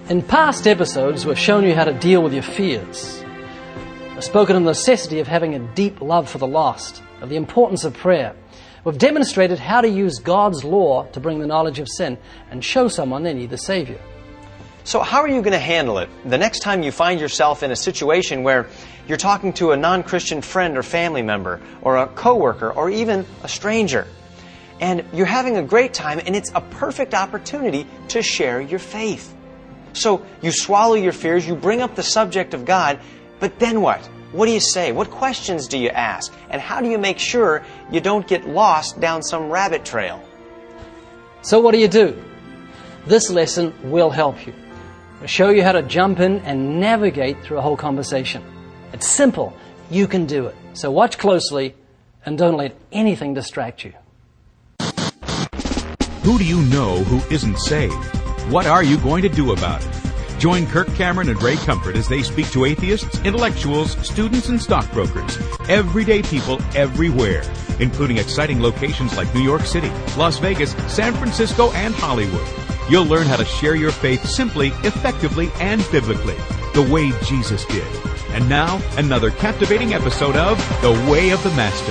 In past episodes, we've shown you how to deal with your fears. We've spoken of the necessity of having a deep love for the lost, of the importance of prayer. We've demonstrated how to use God's law to bring the knowledge of sin and show someone they need the Savior. So how are you going to handle it the next time you find yourself in a situation where you're talking to a non-Christian friend or family member or a coworker or even a stranger? And you're having a great time and it's a perfect opportunity to share your faith. So you swallow your fears, you bring up the subject of God, but then what? What do you say? What questions do you ask? And how do you make sure you don't get lost down some rabbit trail? So what do? This lesson will help you. We'll show you how to jump in and navigate through a whole conversation. It's simple. You can do it. So watch closely and don't let anything distract you. Who do you know who isn't saved? What are you going to do about it? Join Kirk Cameron and Ray Comfort as they speak to atheists, intellectuals, students, and stockbrokers. Everyday people everywhere, including exciting locations like New York City, Las Vegas, San Francisco, and Hollywood. You'll learn how to share your faith simply, effectively, and biblically, the way Jesus did. And now, another captivating episode of The Way of the Master.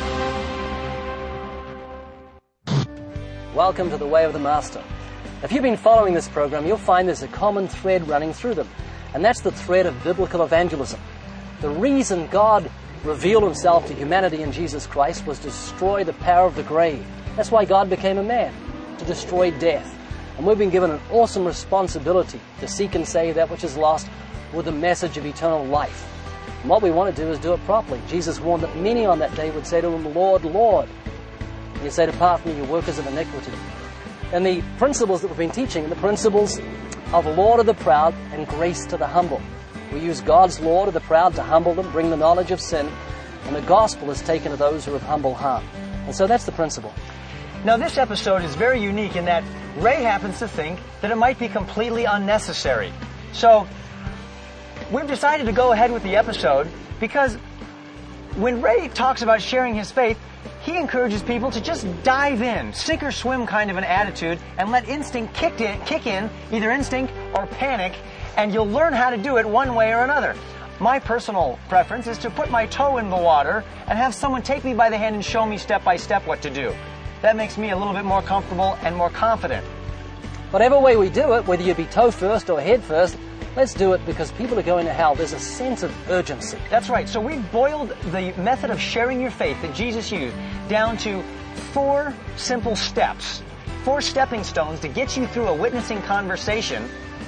Welcome to The Way of the Master. If you've been following this program, you'll find there's a common thread running through them, and that's the thread of biblical evangelism. The reason God revealed himself to humanity in Jesus Christ was to destroy the power of the grave. That's why God became a man, to destroy death. And we've been given an awesome responsibility to seek and save that which is lost with the message of eternal life. And what we want to do is do it properly. Jesus warned that many on that day would say to him, Lord, Lord. And he'd say, depart from me, you workers of iniquity. And the principles that we've been teaching, the principles of law to the proud and grace to the humble. We use God's law to the proud to humble them, bring the knowledge of sin, and the gospel is taken to those who have humble heart. And so that's the principle. Now this episode is very unique in that Ray happens to think that it might be completely unnecessary. So we've decided to go ahead with the episode because when Ray talks about sharing his faith, he encourages people to just dive in, sink or swim kind of an attitude, and let instinct kick in, either instinct or panic, and you'll learn how to do it one way or another. My personal preference is to put my toe in the water and have someone take me by the hand and show me step by step what to do. That makes me a little bit more comfortable and more confident. Whatever way we do it, whether you be toe first or head first, let's do it because people are going to hell. There's a sense of urgency. That's right. So we've boiled the method of sharing your faith that Jesus used down to 4 simple steps, 4 stepping stones to get you through a witnessing conversation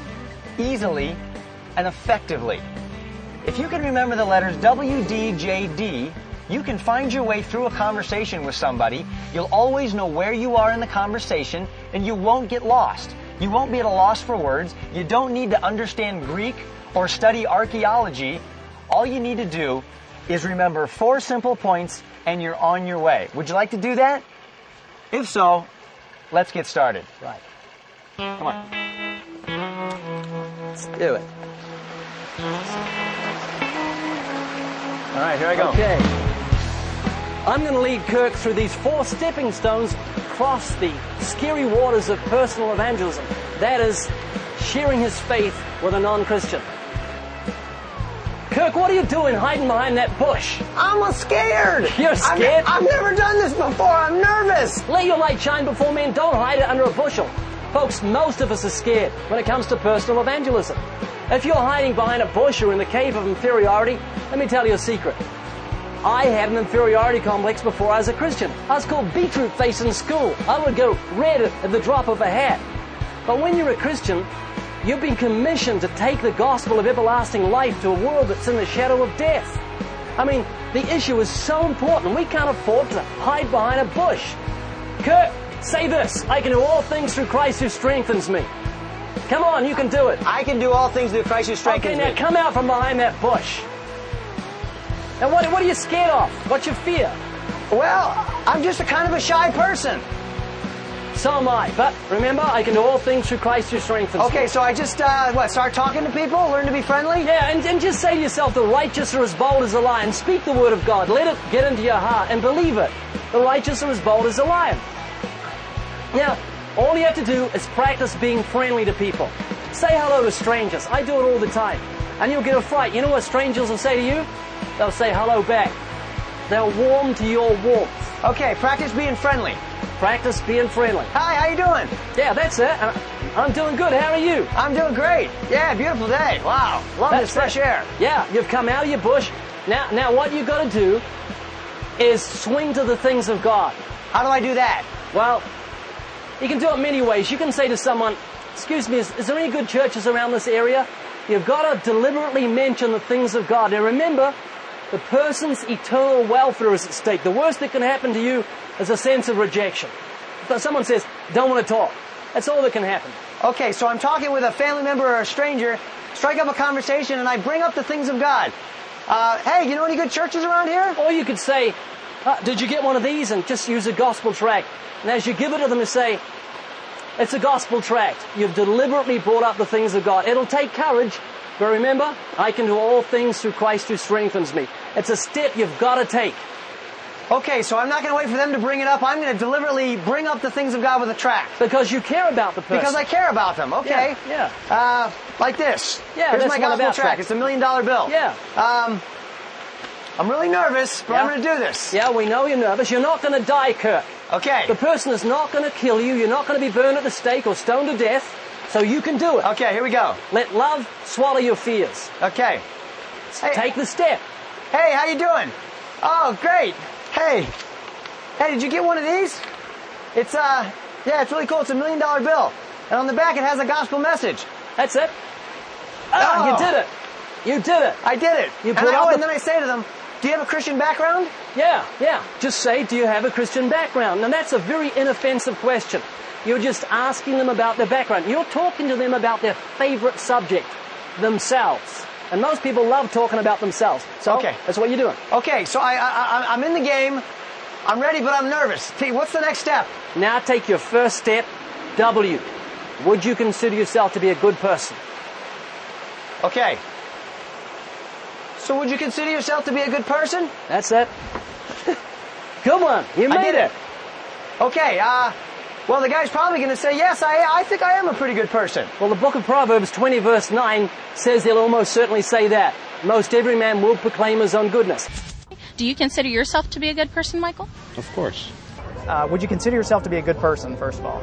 easily and effectively. If you can remember the letters W, D, J, D, you can find your way through a conversation with somebody. You'll always know where you are in the conversation, and you won't get lost. You won't be at a loss for words. You don't need to understand Greek or study archaeology. All you need to do is remember 4 simple points, and you're on your way. Would you like to do that? If so, let's get started. Right. Come on. Let's do it. All right, here I go. Okay. I'm going to lead Kirk through these 4 stepping stones across the scary waters of personal evangelism. That is, sharing his faith with a non-Christian. Kirk, what are you doing hiding behind that bush? I'm scared. You're scared? I've never done this before. I'm nervous. Let your light shine before men. Don't hide it under a bushel. Folks, most of us are scared when it comes to personal evangelism. If you're hiding behind a bush or in the cave of inferiority, let me tell you a secret. I had an inferiority complex before I was a Christian. I was called beetroot face in school. I would go red at the drop of a hat. But when you're a Christian, you've been commissioned to take the gospel of everlasting life to a world that's in the shadow of death. I mean, the issue is so important, we can't afford to hide behind a bush. Kirk, say this: I can do all things through Christ who strengthens me. Come on, you can do it. I can do all things through Christ who strengthens me. Okay, now come out from behind that bush. Now, what are you scared of? What's your fear? Well, I'm just a kind of a shy person. So am I. But remember, I can do all things through Christ who strengthens me. Okay, so I just, start talking to people, learn to be friendly? Yeah, and just say to yourself, the righteous are as bold as a lion. Speak the word of God. Let it get into your heart and believe it. The righteous are as bold as a lion. Now, All you have to do is practice being friendly to people. Say hello to strangers. I do it all the time. And you'll get a fright. You know what strangers will say to you? They'll say hello back. They'll warm to your warmth. Okay, practice being friendly. Practice being friendly. Hi, how you doing? Yeah, that's it. I'm doing good. How are you? I'm doing great. Yeah, beautiful day. Wow, love this fresh air. Yeah, you've come out of your bush. Now what you've got to do is swing to the things of God. How do I do that? Well, you can do it many ways. You can say to someone, excuse me, is there any good churches around this area? You've got to deliberately mention the things of God. Now remember, the person's eternal welfare is at stake. The worst that can happen to you is a sense of rejection. If someone says, don't want to talk, that's all that can happen. Okay, so I'm talking with a family member or a stranger, strike up a conversation, and I bring up the things of God. Hey, you know any good churches around here? Or you could say, did you get one of these? And just use a gospel tract. And as you give it to them, you say, it's a gospel tract. You've deliberately brought up the things of God. It'll take courage, but remember, I can do all things through Christ who strengthens me. It's a step you've got to take. Okay, so I'm not going to wait for them to bring it up. I'm going to deliberately bring up the things of God with a tract. Because you care about the person. Because I care about them. Okay. Yeah. Like this. Yeah, here's that's my one gospel about tract. tracts. It's $1 million bill. Yeah. I'm really nervous, but Yeah. I'm going to do this. Yeah, we know you're nervous. You're not going to die, Kirk. Okay. The person is not going to kill you. You're not going to be burned at the stake or stoned to death. So you can do it. Okay, here we go. Let love swallow your fears. Okay. Hey. Take the step. Hey, how you doing? Oh, great. Hey, did you get one of these? It's it's really cool. It's $1 million bill, and on the back it has a gospel message. That's it. Oh. You did it. You did it. I did it. You put up and then I say to them, "Do you have a Christian background?" Yeah. Just say, do you have a Christian background? Now that's a very inoffensive question. You're just asking them about their background. You're talking to them about their favorite subject, themselves. And most people love talking about themselves. So Okay. That's what you're doing. Okay, so I'm in the game. I'm ready, but I'm nervous. What's the next step? Now take your first step, W. Would you consider yourself to be a good person? Okay. So would you consider yourself to be a good person? That's it. Good one. You I made did it. Okay, well, the guy's probably going to say, yes, I think I am a pretty good person. Well, the book of Proverbs 20 verse 9 says he'll almost certainly say that. Most every man will proclaim his own goodness. Do you consider yourself to be a good person, Michael? Of course. Would you consider yourself to be a good person, first of all?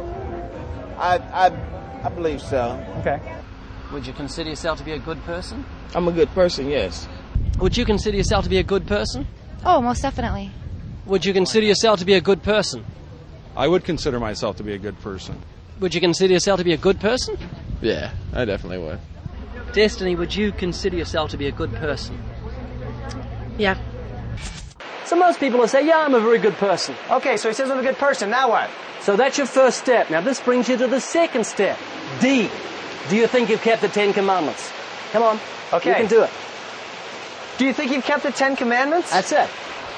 I believe so. Okay. Would you consider yourself to be a good person? I'm a good person, yes. Would you consider yourself to be a good person? Oh, most definitely. Would you consider yourself to be a good person? I would consider myself to be a good person. Would you consider yourself to be a good person? Yeah, I definitely would. Destiny, would you consider yourself to be a good person? Yeah. So most people will say, yeah, I'm a very good person. Okay, so he says I'm a good person. Now what? So that's your first step. Now this brings you to the second step. D. Do you think you've kept the 10 Commandments? Come on. Okay. You can do it. Do you think you've kept the 10 Commandments? That's it.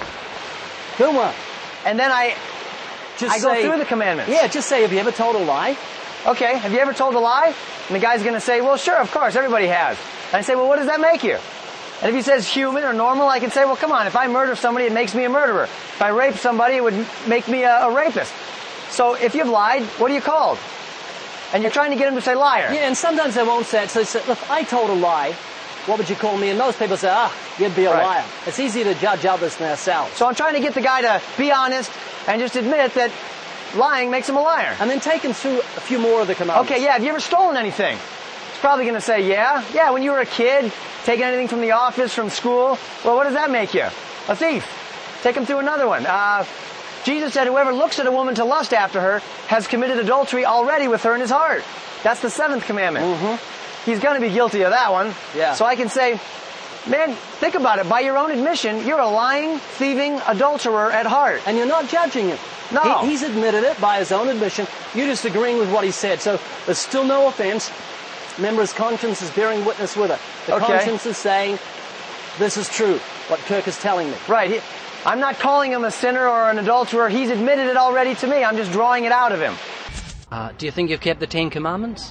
Good one. And then I Just go say, through the commandments. Yeah, just say, have you ever told a lie? Okay, have you ever told a lie? And the guy's going to say, well, sure, of course, everybody has. And I say, well, what does that make you? And if he says human or normal, I can say, well, come on, if I murder somebody, it makes me a murderer. If I rape somebody, it would make me a rapist. So if you've lied, what are you called? And you're trying to get him to say liar. Yeah, and sometimes they won't say it. So they say, look, I told a lie. What would you call me? And most people say, you'd be a Right. liar. It's easier to judge others than ourselves. So I'm trying to get the guy to be honest and just admit that lying makes him a liar. And then take him through a few more of the commandments. Okay, yeah, have you ever stolen anything? He's probably going to say, yeah. Yeah, when you were a kid, taking anything from the office, from school. Well, what does that make you? A thief. Take him through another one. Jesus said, whoever looks at a woman to lust after her has committed adultery already with her in his heart. That's the 7th commandment. Mm-hmm. He's going to be guilty of that one. Yeah. So I can say, man, think about it. By your own admission, you're a lying, thieving adulterer at heart. And you're not judging him. No. He's admitted it by his own admission. You're just agreeing with what he said. So there's still no offense. Remember, his conscience is bearing witness with it. The Okay. conscience is saying, this is true, what Kirk is telling me. Right. I'm not calling him a sinner or an adulterer. He's admitted it already to me. I'm just drawing it out of him. Do you think you've kept the 10 Commandments?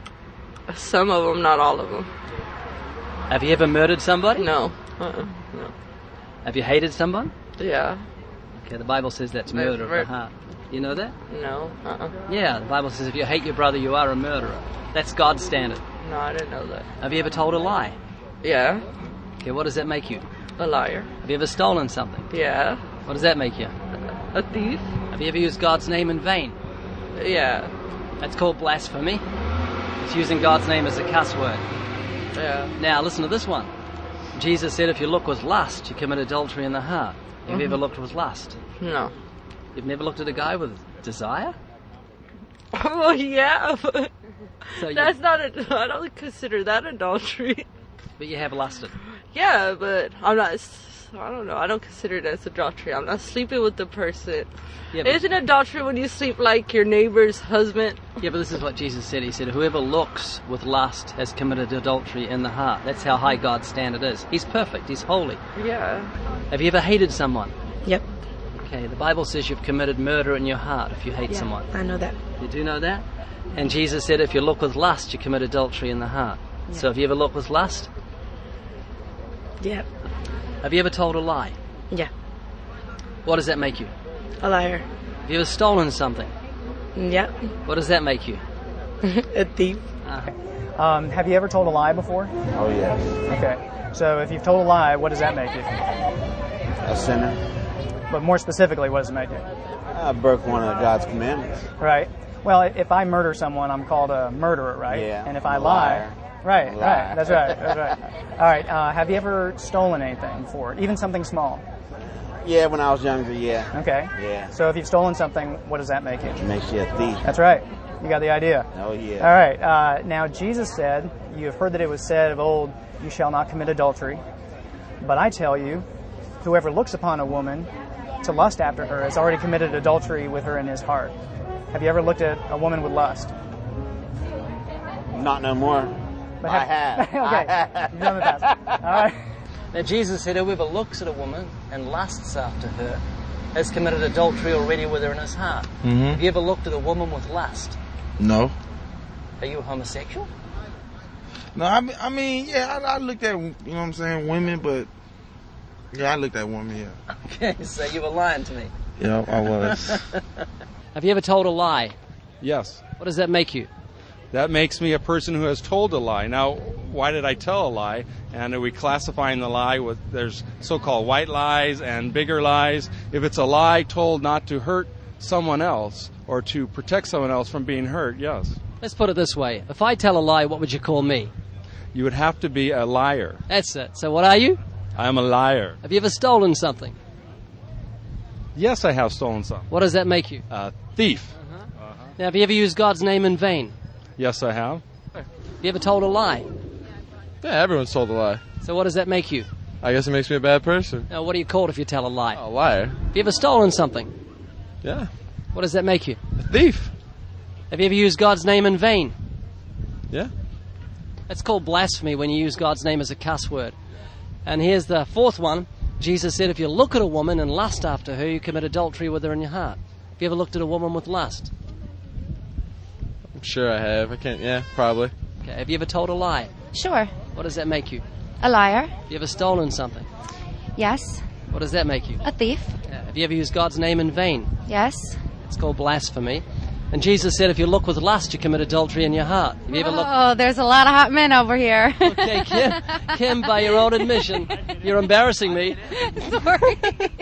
Some of them, not all of them. Have you ever murdered somebody? No. No. Have you hated someone? Yeah. Okay, the Bible says that's murder of the heart. You know that? No. Yeah, the Bible says if you hate your brother, you are a murderer. That's God's standard. No, I didn't know that. Have you ever told a lie? Yeah. Okay, what does that make you? A liar. Have you ever stolen something? Yeah. What does that make you? A thief. Have you ever used God's name in vain? Yeah. That's called blasphemy. It's using God's name as a cuss word. Yeah. Now, listen to this one. Jesus said if you look with lust, you commit adultery in the heart. Have you ever looked with lust? No. You've never looked at a guy with desire? Well, yeah, but So that's not I don't consider that adultery. But you have lusted. Yeah, but I don't know. I don't consider it as adultery. I'm not sleeping with the person. Yeah, but, Isn't adultery when you sleep like your neighbor's husband? yeah, but this is what Jesus said. He said, whoever looks with lust has committed adultery in the heart. That's how high God's standard is. He's perfect. He's holy. Yeah. Have you ever hated someone? Yep. Okay, the Bible says you've committed murder in your heart if you hate someone. I know that. You do know that? And Jesus said if you look with lust, you commit adultery in the heart. Yeah. So have you ever looked with lust? Yep. Have you ever told a lie? Yeah. What does that make you? A liar. Have you ever stolen something? Yep. What does that make you? A thief. Have you ever told a lie before? Oh, yes. Okay. So if you've told a lie, what does that make you? A sinner. But more specifically, what does it make you? I broke one of God's commandments. Right. Well, if I murder someone, I'm called a murderer, right? Yeah. And if I A lie, liar. right, A right. liar. That's right. That's right. All right. Have you ever stolen anything before, even something small? Yeah, when I was younger, yeah. Okay. Yeah. So if you've stolen something, what does that make you? It makes you a thief. That's right. You got the idea. Oh, yeah. All right. Now, Jesus said, you have heard that it was said of old, you shall not commit adultery. But I tell you, whoever looks upon a woman to lust after her has already committed adultery with her in his heart. Have you ever looked at a woman with lust? Not no more. But I have. Okay. I have. You've done the past. All right. Now Jesus said whoever looks at a woman and lusts after her has committed adultery already with her in his heart. Have you ever looked at a woman with lust? No. Are you a homosexual? No, I mean, yeah, I looked at, you know what I'm saying, women, but, yeah, I looked at women, yeah. Okay, so you were lying to me. Yeah, I was. Have you ever told a lie? Yes. What does that make you? That makes me a person who has told a lie. Now, why did I tell a lie? And are we classifying the lie with, there's so-called white lies and bigger lies. If it's a lie told not to hurt someone else or to protect someone else from being hurt, yes. Let's put it this way. If I tell a lie, what would you call me? You would have to be a liar. That's it. So what are you? I'm a liar. Have you ever stolen something? Yes, I have stolen something. What does that make you? A thief. Now, have you ever used God's name in vain? Yes, I have. Have you ever told a lie? Yeah, everyone's told a lie. So what does that make you? I guess it makes me a bad person. Now, what are you called if you tell a lie? A liar. Have you ever stolen something? Yeah. What does that make you? A thief. Have you ever used God's name in vain? Yeah. That's called blasphemy when you use God's name as a cuss word. And here's the fourth one. Jesus said if you look at a woman and lust after her, you commit adultery with her in your heart. Have you ever looked at a woman with lust? I'm sure I have. I can't, yeah, probably. Okay. Have you ever told a lie? Sure. What does that make you? A liar. Have you ever stolen something? Yes. What does that make you? A thief. Have you ever used God's name in vain? Yes. It's called blasphemy. And Jesus said if you look with lust, you commit adultery in your heart. Have you ever looked? Oh, there's a lot of hot men over here. Okay, Kim, by your own admission, you're embarrassing me. Sorry.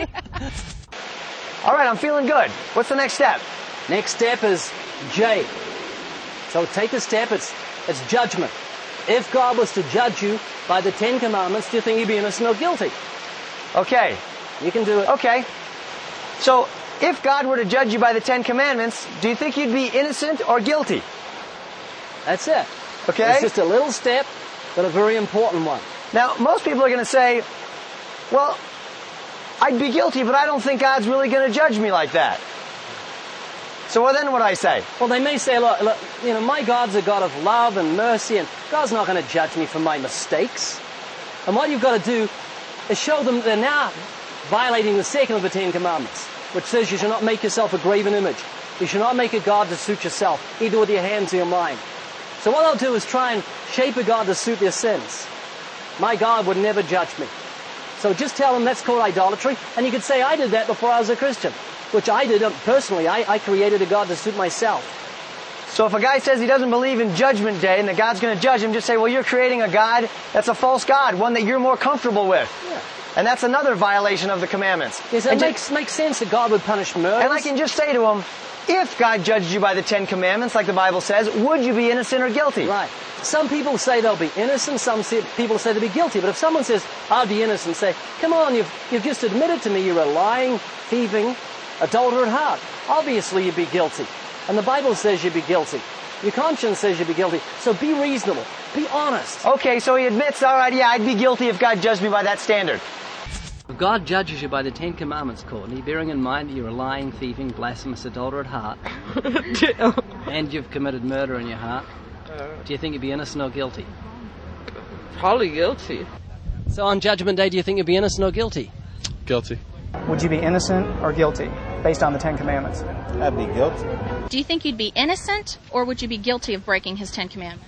All right, I'm feeling good. What's the next step? Next step is J. So take the step, it's judgment. If God was to judge you by the Ten Commandments, do you think you'd be innocent or guilty? Okay. You can do it. Okay. So, if God were to judge you by the Ten Commandments, do you think you'd be innocent or guilty? That's it. Okay. It's just a little step, but a very important one. Now, most people are going to say, well, I'd be guilty, but I don't think God's really going to judge me like that. So then what do I say? Well, they may say, look, you know, my God's a God of love and mercy, and God's not going to judge me for my mistakes. And what you've got to do is show them they're now violating the second of the Ten Commandments, which says you shall not make yourself a graven image. You shall not make a God to suit yourself, either with your hands or your mind. So what they'll do is try and shape a God to suit their sins. My God would never judge me. So just tell them that's called idolatry, and you could say, I did that before I was a Christian. which I did personally. I created a God to suit myself. So if a guy says he doesn't believe in Judgment Day and that God's going to judge him, just say, well, you're creating a God that's a false God, one that you're more comfortable with. Yeah. And that's another violation of the commandments. Yes, it makes sense that God would punish murder. And I can just say to him, if God judged you by the Ten Commandments, like the Bible says, would you be innocent or guilty? Right. Some people say they'll be innocent, people say they'll be guilty. But if someone says, I'll be innocent, say, come on, you've just admitted to me you're a lying, thieving, adulterer at heart. Obviously you'd be guilty. And the Bible says you'd be guilty. Your conscience says you'd be guilty. So be reasonable. Be honest. Okay, so he admits, all right, yeah, I'd be guilty if God judged me by that standard. If God judges you by the Ten Commandments, Courtney, bearing in mind that you're a lying, thieving, blasphemous adulterer at heart, and you've committed murder in your heart, do you think you'd be innocent or guilty? Probably guilty. So on Judgment Day, do you think you'd be innocent or guilty? Guilty. Would you be innocent or guilty based on the Ten Commandments? I'd be guilty. Do you think you'd be innocent, or would you be guilty of breaking his 10 Commandments?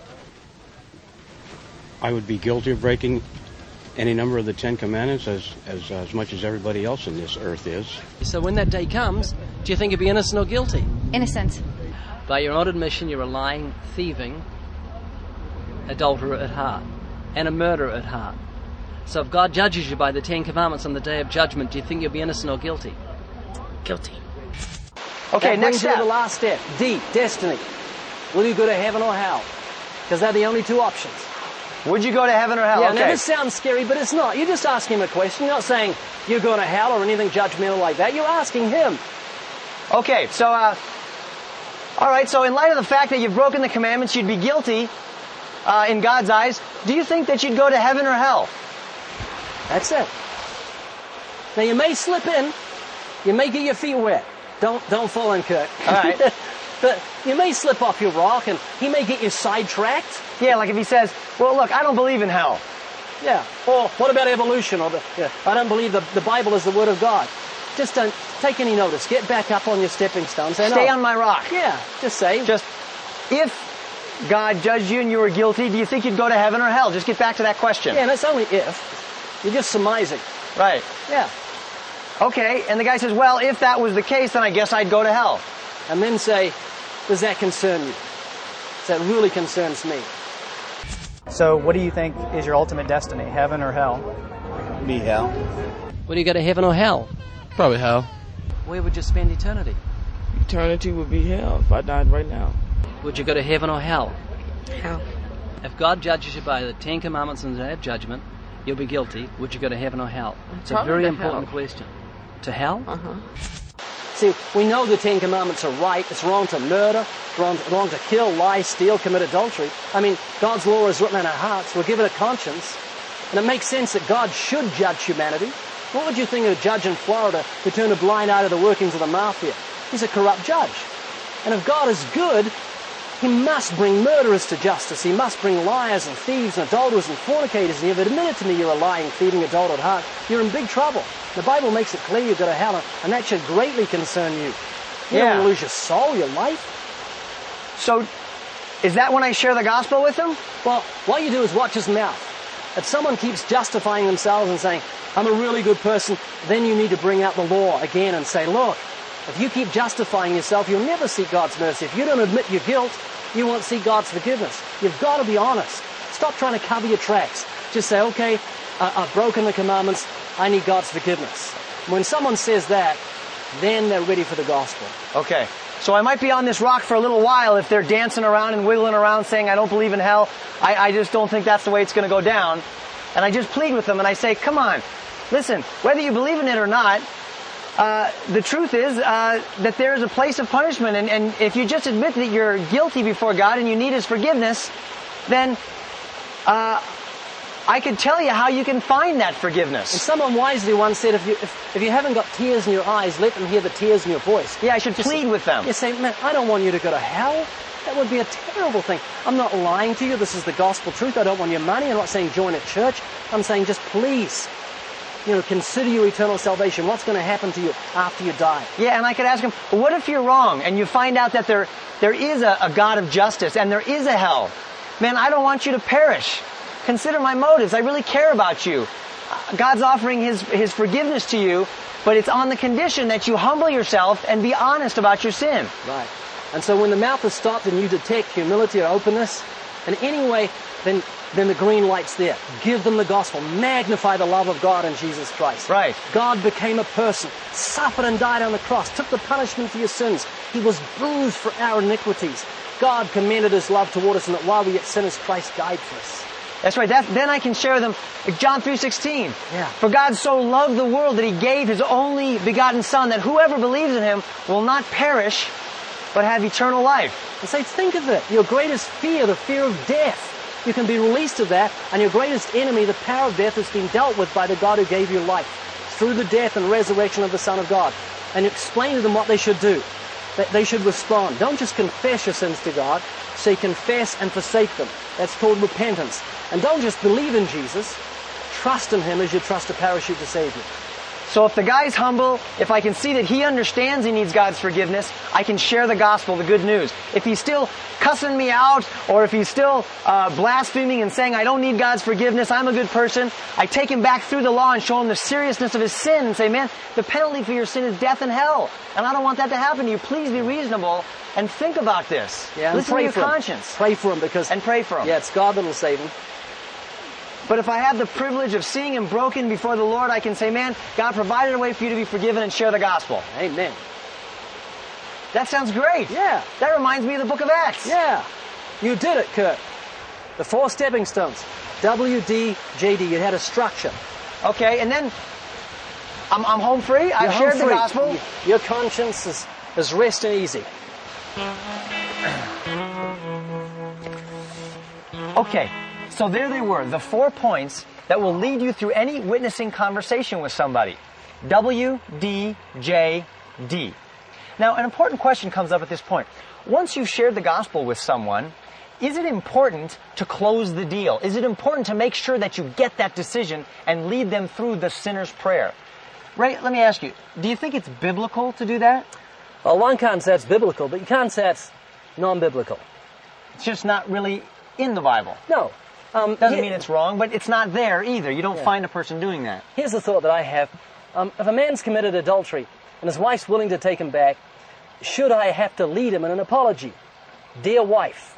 I would be guilty of breaking any number of the Ten Commandments as much as everybody else in this earth is. So when that day comes, do you think you'd be innocent or guilty? Innocent. By your own admission, you're a lying, thieving adulterer at heart and a murderer at heart. So if God judges you by the Ten Commandments on the day of judgment, do you think you'll be innocent or guilty? Guilty. Okay, that next step. step. The last step. D, destiny. Will you go to heaven or hell? Because they're the only two options. Would you go to heaven or hell? Yeah, okay. now this sounds scary, but it's not. You just ask him a question. You're not saying you're going to hell or anything judgmental like that. You're asking him. Okay, so, all right, so in light of the fact that you've broken the commandments, you'd be guilty in God's eyes. Do you think that you'd go to heaven or hell? That's it. Now you may slip in. You may get your feet wet. Don't fall in, Kirk. All right. But you may slip off your rock, and he may get you sidetracked. Yeah, like if he says, well, look, I don't believe in hell. Yeah. Or what about evolution? Or I don't believe the Bible is the Word of God. Just don't take any notice. Get back up on your stepping stone. Say, Stay on my rock. Yeah. Just say. If God judged you and you were guilty, do you think you'd go to heaven or hell? Just get back to that question. Yeah, and it's only if. You're just surmising. Right. Yeah. Okay, and the guy says, well, if that was the case, then I guess I'd go to hell. And then say, does that concern you? That really concerns me. So what do you think is your ultimate destiny, heaven or hell? Be hell. Will you go to heaven or hell? Probably hell. Where would you spend eternity? Eternity would be hell if I died right now. Would you go to heaven or hell? Hell. If God judges you by the Ten Commandments on the day of judgment, you'll be guilty. Would you go to heaven or hell? It's a Probably very to important hell. question. To hell? Uh-huh. See, we know the Ten Commandments are right. It's wrong to murder, wrong to kill, lie, steal, commit adultery. I mean, God's law is written in our hearts. We'll give it a conscience. And it makes sense that God should judge humanity. What would you think of a judge in Florida who turned a blind eye to the workings of the mafia? He's a corrupt judge. And if God is good, He must bring murderers to justice. He must bring liars and thieves and adulterers and fornicators. And you've admitted to me you're a lying, thieving, adulterer at heart. You're in big trouble. The Bible makes it clear you go to hell, and that should greatly concern you. You don't want to lose your soul, your life. So, is that when I share the gospel with him? Well, what you do is watch his mouth. If someone keeps justifying themselves and saying, I'm a really good person, then you need to bring out the law again and say, look, if you keep justifying yourself, you'll never see God's mercy. If you don't admit your guilt, you won't see God's forgiveness. You've got to be honest. Stop trying to cover your tracks. Just say, okay, I've broken the commandments. I need God's forgiveness. When someone says that, then they're ready for the gospel. Okay. So I might be on this rock for a little while if they're dancing around and wiggling around saying, I don't believe in hell. I just don't think that's the way it's going to go down. And I just plead with them and I say, come on, listen, whether you believe in it or not, the truth is that there is a place of punishment. And if you just admit that you're guilty before God and you need His forgiveness, then I could tell you how you can find that forgiveness. And someone wisely once said, if you haven't got tears in your eyes, let them hear the tears in your voice. Yeah, I should plead with them. You say, man, I don't want you to go to hell. That would be a terrible thing. I'm not lying to you. This is the gospel truth. I don't want your money. I'm not saying join a church. I'm saying just please, consider your eternal salvation. What's going to happen to you after you die? Yeah, and I could ask him, well, what if you're wrong and you find out that there is a God of justice and there is a hell? Man, I don't want you to perish. Consider my motives. I really care about you. God's offering His forgiveness to you, but it's on the condition that you humble yourself and be honest about your sin. Right. And so when the mouth is stopped and you detect humility or openness in any way, then the green light's there. Give them the gospel. Magnify the love of God in Jesus Christ. Right. God became a person, suffered and died on the cross, took the punishment for your sins. He was bruised for our iniquities. God commended His love toward us, and that while we yet sinners, Christ died for us. That's right. Then I can share them. John 3:16. Yeah. For God so loved the world that He gave His only begotten Son, that whoever believes in Him will not perish, but have eternal life. And say, think of it. Your greatest fear, the fear of death. You can be released of that, and your greatest enemy, the power of death, has been dealt with by the God who gave you life through the death and resurrection of the Son of God. And you explain to them what they should do. That they should respond. Don't just confess your sins to God. Say confess and forsake them. That's called repentance. And don't just believe in Jesus. Trust in Him as you trust a parachute to save you. So if the guy's humble, if I can see that he understands he needs God's forgiveness, I can share the gospel, the good news. If he's still cussing me out, or if he's still blaspheming and saying, I don't need God's forgiveness, I'm a good person, I take him back through the law and show him the seriousness of his sin and say, man, the penalty for your sin is death and hell. And I don't want that to happen to you. Please be reasonable and think about this. Yeah, listen to your conscience. Pray for him and pray for him. Yeah, it's God that'll save him. But if I have the privilege of seeing him broken before the Lord, I can say, man, God provided a way for you to be forgiven and share the gospel. Amen. That sounds great. Yeah. That reminds me of the book of Acts. Yeah. You did it, Kurt. The 4 stepping stones. WDJD. You had a structure. Okay, and then I'm home free. I've shared the gospel. Your conscience is rest and easy. Okay. So there they were, the 4 points that will lead you through any witnessing conversation with somebody. W, D, J, D. Now, an important question comes up at this point. Once you've shared the gospel with someone, is it important to close the deal? Is it important to make sure that you get that decision and lead them through the sinner's prayer? Ray, let me ask you, do you think it's biblical to do that? Well, one can't say it's biblical, but you can't say it's non-biblical. It's just not really in the Bible. No. Doesn't mean it's wrong, but it's not there either. You don't find a person doing that. Here's the thought that I have. If a man's committed adultery and his wife's willing to take him back, should I have to lead him in an apology? Dear wife,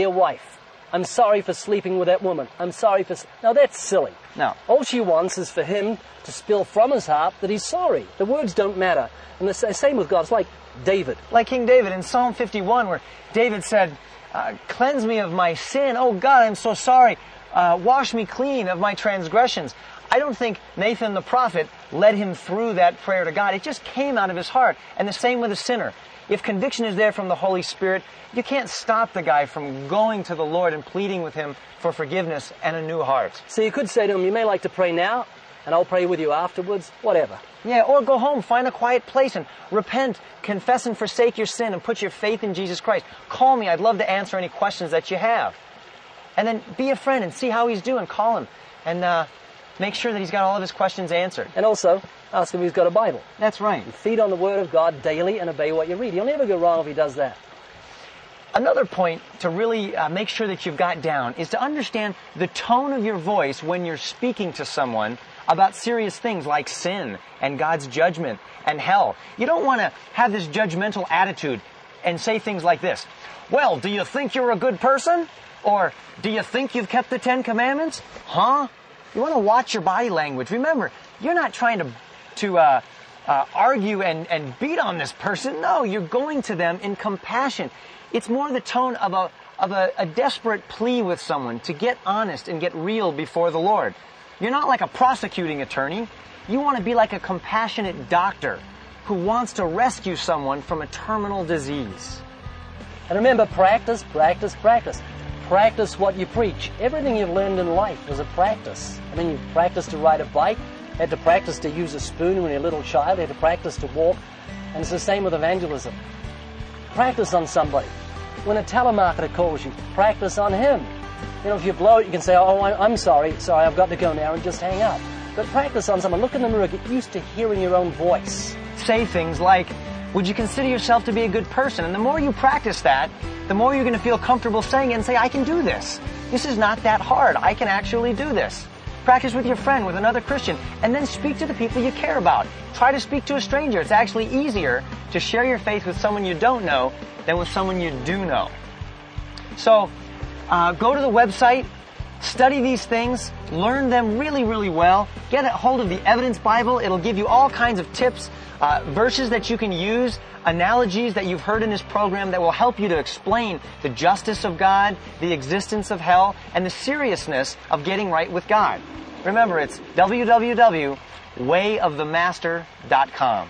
I'm sorry for sleeping with that woman. I'm sorry for... Now that's silly. No. All she wants is for him to spill from his heart that he's sorry. The words don't matter. And the same with God. It's like David. Like King David in Psalm 51, where David said, cleanse me of my sin. Oh God, I'm so sorry. Wash me clean of my transgressions. I don't think Nathan the prophet led him through that prayer to God. It just came out of his heart. And the same with a sinner. If conviction is there from the Holy Spirit, you can't stop the guy from going to the Lord and pleading with Him for forgiveness and a new heart. So you could say to him, you may like to pray now, and I'll pray with you afterwards, whatever. Yeah, or go home, find a quiet place and repent, confess and forsake your sin and put your faith in Jesus Christ. Call me, I'd love to answer any questions that you have. And then be a friend and see how he's doing. Call him and make sure that he's got all of his questions answered. And also, ask him if he's got a Bible. That's right. And feed on the Word of God daily and obey what you read. You'll never go wrong if he does that. Another point to really make sure that you've got down is to understand the tone of your voice when you're speaking to someone about serious things like sin and God's judgment and hell. You don't want to have this judgmental attitude and say things like this. Well, do you think you're a good person? Or, do you think you've kept the 10 Commandments? Huh? You want to watch your body language. Remember, you're not trying to argue and beat on this person. No, you're going to them in compassion. It's more the tone of a desperate plea with someone to get honest and get real before the Lord. You're not like a prosecuting attorney. You want to be like a compassionate doctor who wants to rescue someone from a terminal disease. And remember, practice, practice, practice. Practice what you preach. Everything you've learned in life was a practice. I mean, you practiced to ride a bike, had to practice to use a spoon when you're a little child, had to practice to walk, and it's the same with evangelism. Practice on somebody. When a telemarketer calls you, practice on him. You know, if you blow it, you can say, oh, I'm sorry, I've got to go now, and just hang up. But practice on someone. Look in the mirror, get used to hearing your own voice. Say things like, would you consider yourself to be a good person? And the more you practice that, the more you're going to feel comfortable saying it and say, I can do this. This is not that hard. I can actually do this. Practice with your friend, with another Christian, and then speak to the people you care about. Try to speak to a stranger. It's actually easier to share your faith with someone you don't know than with someone you do know. So, go to the website, study these things, learn them really, really well. Get a hold of the Evidence Bible. It'll give you all kinds of tips, verses that you can use, analogies that you've heard in this program that will help you to explain the justice of God, the existence of hell, and the seriousness of getting right with God. Remember, it's www.wayofthemaster.com.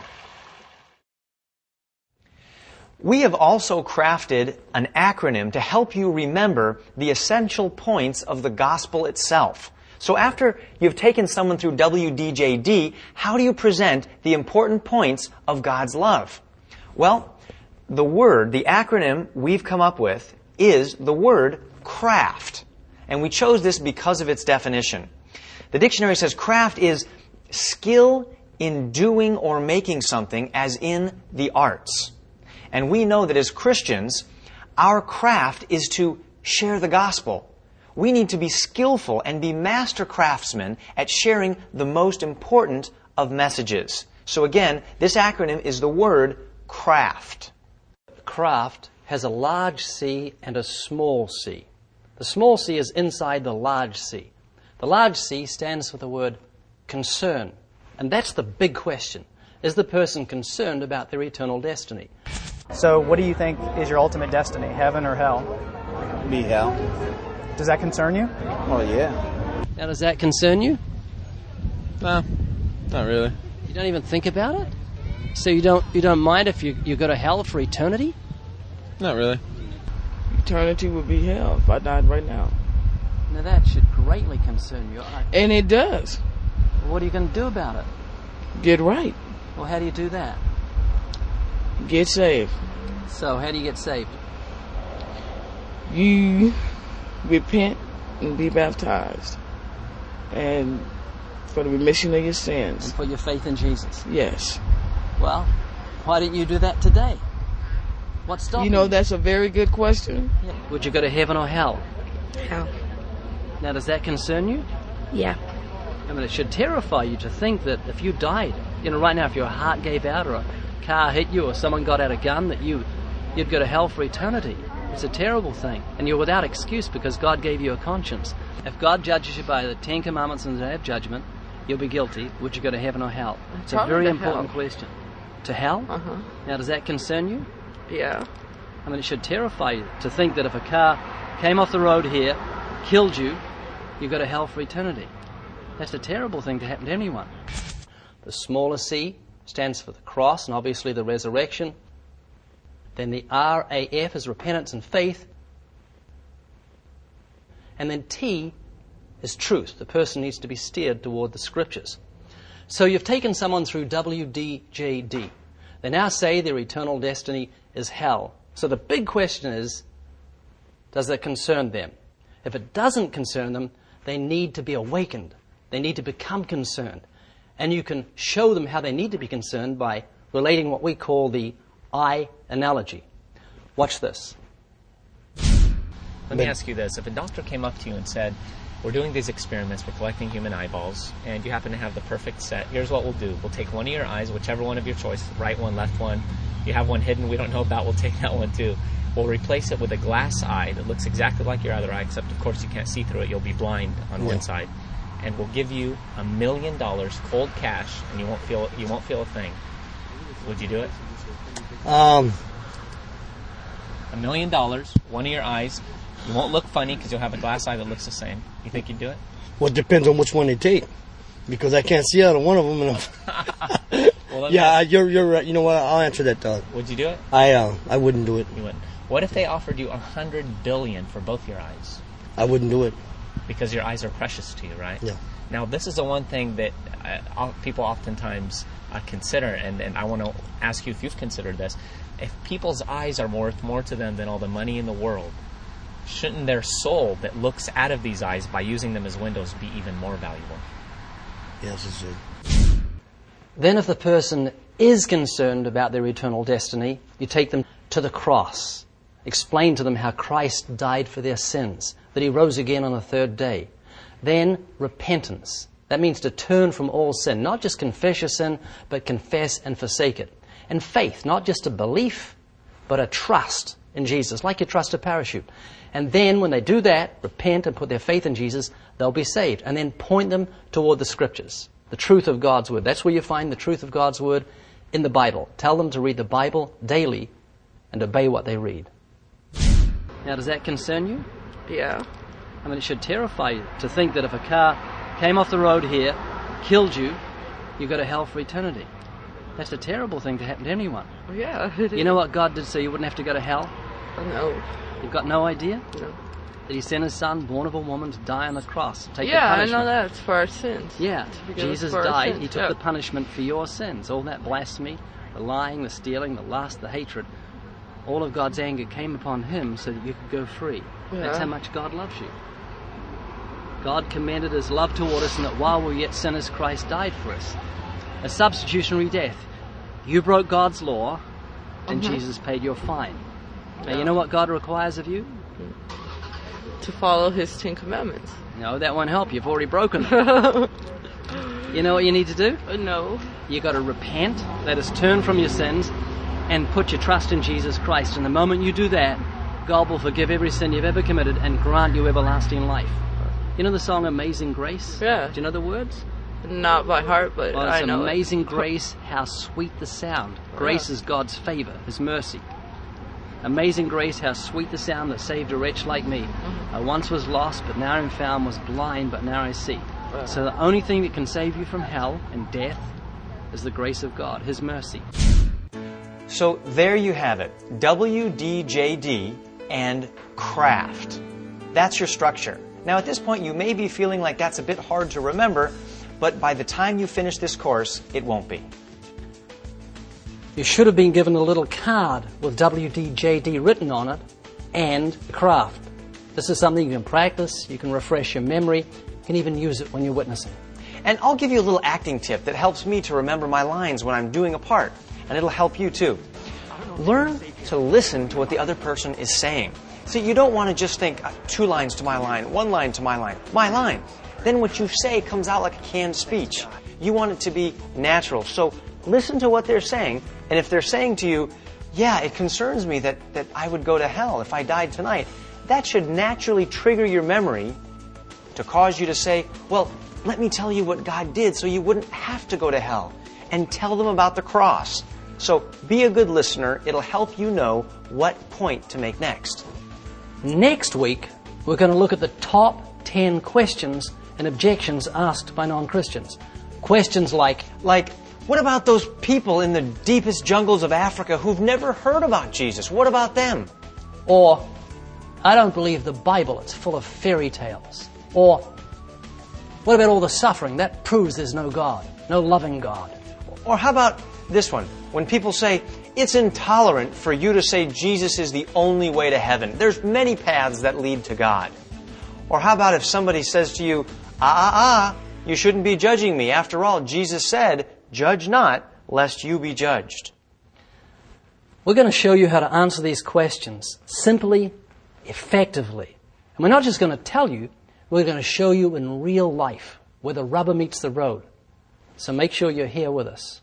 We have also crafted an acronym to help you remember the essential points of the gospel itself. So after you've taken someone through WDJD, how do you present the important points of God's love? Well, the acronym we've come up with is the word craft. And we chose this because of its definition. The dictionary says craft is skill in doing or making something, as in the arts. And we know that as Christians, our craft is to share the gospel. We need to be skillful and be master craftsmen at sharing the most important of messages. So again, this acronym is the word craft. Craft has a large C and a small c. The small c is inside the large C. The large C stands for the word concern. And that's the big question. Is the person concerned about their eternal destiny? So what do you think is your ultimate destiny, heaven or hell? Be hell. Does that concern you? Oh, yeah. Now, does that concern you? No, not really. You don't even think about it? So you don't mind if you go to hell for eternity? Not really. Eternity would be hell if I died right now. Now that should greatly concern you. And it does. What are you going to do about it? Get right. Well, how do you do that? Get saved. So, how do you get saved? You repent and be baptized. And for the remission of your sins. And put your faith in Jesus? Yes. Well, why didn't you do that today? What's stopping you? You know, that's a very good question. Yeah. Would you go to heaven or hell? Hell. Now, does that concern you? Yeah. I mean, it should terrify you to think that if you died, right now, if your heart gave out or a car hit you or someone got out a gun, that you'd go to hell for eternity. It's a terrible thing. And you're without excuse because God gave you a conscience. If God judges you by the 10 Commandments and the Day of Judgment, you'll be guilty. Would you go to heaven or hell? It's a very important question. To hell? Uh-huh. Now, does that concern you? Yeah. I mean, it should terrify you to think that if a car came off the road here, killed you, you go to hell for eternity. That's a terrible thing to happen to anyone. The smaller c stands for the cross and obviously the resurrection. Then the RAF is repentance and faith. And then T is truth. The person needs to be steered toward the scriptures. So you've taken someone through WDJD. They now say their eternal destiny is hell. So the big question is, does that concern them? If it doesn't concern them, they need to be awakened. They need to become concerned. And you can show them how they need to be concerned by relating what we call the eye analogy. Watch this. Let me ask you this. If a doctor came up to you and said, we're doing these experiments, we're collecting human eyeballs, and you happen to have the perfect set, here's what we'll do. We'll take one of your eyes, whichever one of your choice, right one, left one. You have one hidden we don't know about, we'll take that one too. We'll replace it with a glass eye that looks exactly like your other eye, except of course you can't see through it. You'll be blind on one side. And we'll give you $1 million cold cash, and you won't feel a thing. Would you do it? $1 million, one of your eyes. You won't look funny because you'll have a glass eye that looks the same. You think you'd do it? Well, it depends on which one they take, because I can't see out of one of them. Well, yeah, you're right. You know what? I'll answer that, Doug. Would you do it? I wouldn't do it. You wouldn't. What if they offered you $100 billion for both your eyes? I wouldn't do it. Because your eyes are precious to you, right? Yeah. Now, this is the one thing that people oftentimes consider, and I want to ask you if you've considered this. If people's eyes are worth more to them than all the money in the world, shouldn't their soul that looks out of these eyes by using them as windows be even more valuable? Yes, it should. Then if the person is concerned about their eternal destiny, you take them to the cross. Explain to them how Christ died for their sins, that he rose again on the third day. Then repentance. That means to turn from all sin. Not just confess your sin, but confess and forsake it. And faith, not just a belief, but a trust in Jesus, like you trust a parachute. And then when they do that, repent and put their faith in Jesus, they'll be saved. And then point them toward the Scriptures, the truth of God's Word. That's where you find the truth of God's Word, in the Bible. Tell them to read the Bible daily and obey what they read. Now, does that concern you? Yeah. I mean, it should terrify you to think that if a car came off the road here, killed you, you go to hell for eternity. That's a terrible thing to happen to anyone. Yeah. You know what God did so you wouldn't have to go to hell? No. You've got no idea? No. That He sent His Son, born of a woman, to die on the cross. Take the Yeah, I punishment. know that. It's for our sins. Yeah. Because Jesus for our died. sins, He took yeah. the punishment for your sins. All that blasphemy, the lying, the stealing, the lust, the hatred. All of God's anger came upon Him so that you could go free. Yeah. That's how much God loves you. God commended His love toward us, and that while we were yet sinners, Christ died for us. A substitutionary death. You broke God's law, and Jesus paid your fine. Now, you know what God requires of you? To follow His 10 Commandments. No, that won't help. You've already broken them. You know what you need to do? No. You've got to repent, that is, turn from your sins, and put your trust in Jesus Christ. And the moment you do that, God will forgive every sin you've ever committed and grant you everlasting life. You know the song Amazing Grace? Yeah. Do you know the words? Not by heart, but Well, I it's know amazing it. grace, how sweet the sound. Grace is God's favor, His mercy. Amazing grace, how sweet the sound that saved a wretch like me. I once was lost, but now am found, was blind, but now I see. So the only thing that can save you from hell and death is the grace of God, His mercy. So there you have it. WDJD and craft. That's your structure. Now at this point you may be feeling like that's a bit hard to remember, but by the time you finish this course, it won't be. You should have been given a little card with WDJD written on it and craft. This is something you can practice, you can refresh your memory, you can even use it when you're witnessing. And I'll give you a little acting tip that helps me to remember my lines when I'm doing a part, and it'll help you too. Learn to listen to what the other person is saying. See, you don't want to just think 2 lines to my line, 1 line to my line. Then what you say comes out like a canned speech. You want it to be natural. So listen to what they're saying, and if they're saying to you, yeah, it concerns me that I would go to hell if I died tonight, that should naturally trigger your memory to cause you to say, well, let me tell you what God did so you wouldn't have to go to hell, and tell them about the cross. So be a good listener. It'll help you know what point to make next. Next week, we're going to look at the top 10 questions and objections asked by non-Christians. Questions like, what about those people in the deepest jungles of Africa who've never heard about Jesus? What about them? Or, I don't believe the Bible, it's full of fairy tales. Or, what about all the suffering? That proves there's no God, no loving God. Or how about this one? When people say, it's intolerant for you to say Jesus is the only way to heaven. There's many paths that lead to God. Or how about if somebody says to you, you shouldn't be judging me. After all, Jesus said, judge not, lest you be judged. We're going to show you how to answer these questions simply, effectively. And we're not just going to tell you, we're going to show you in real life where the rubber meets the road. So make sure you're here with us.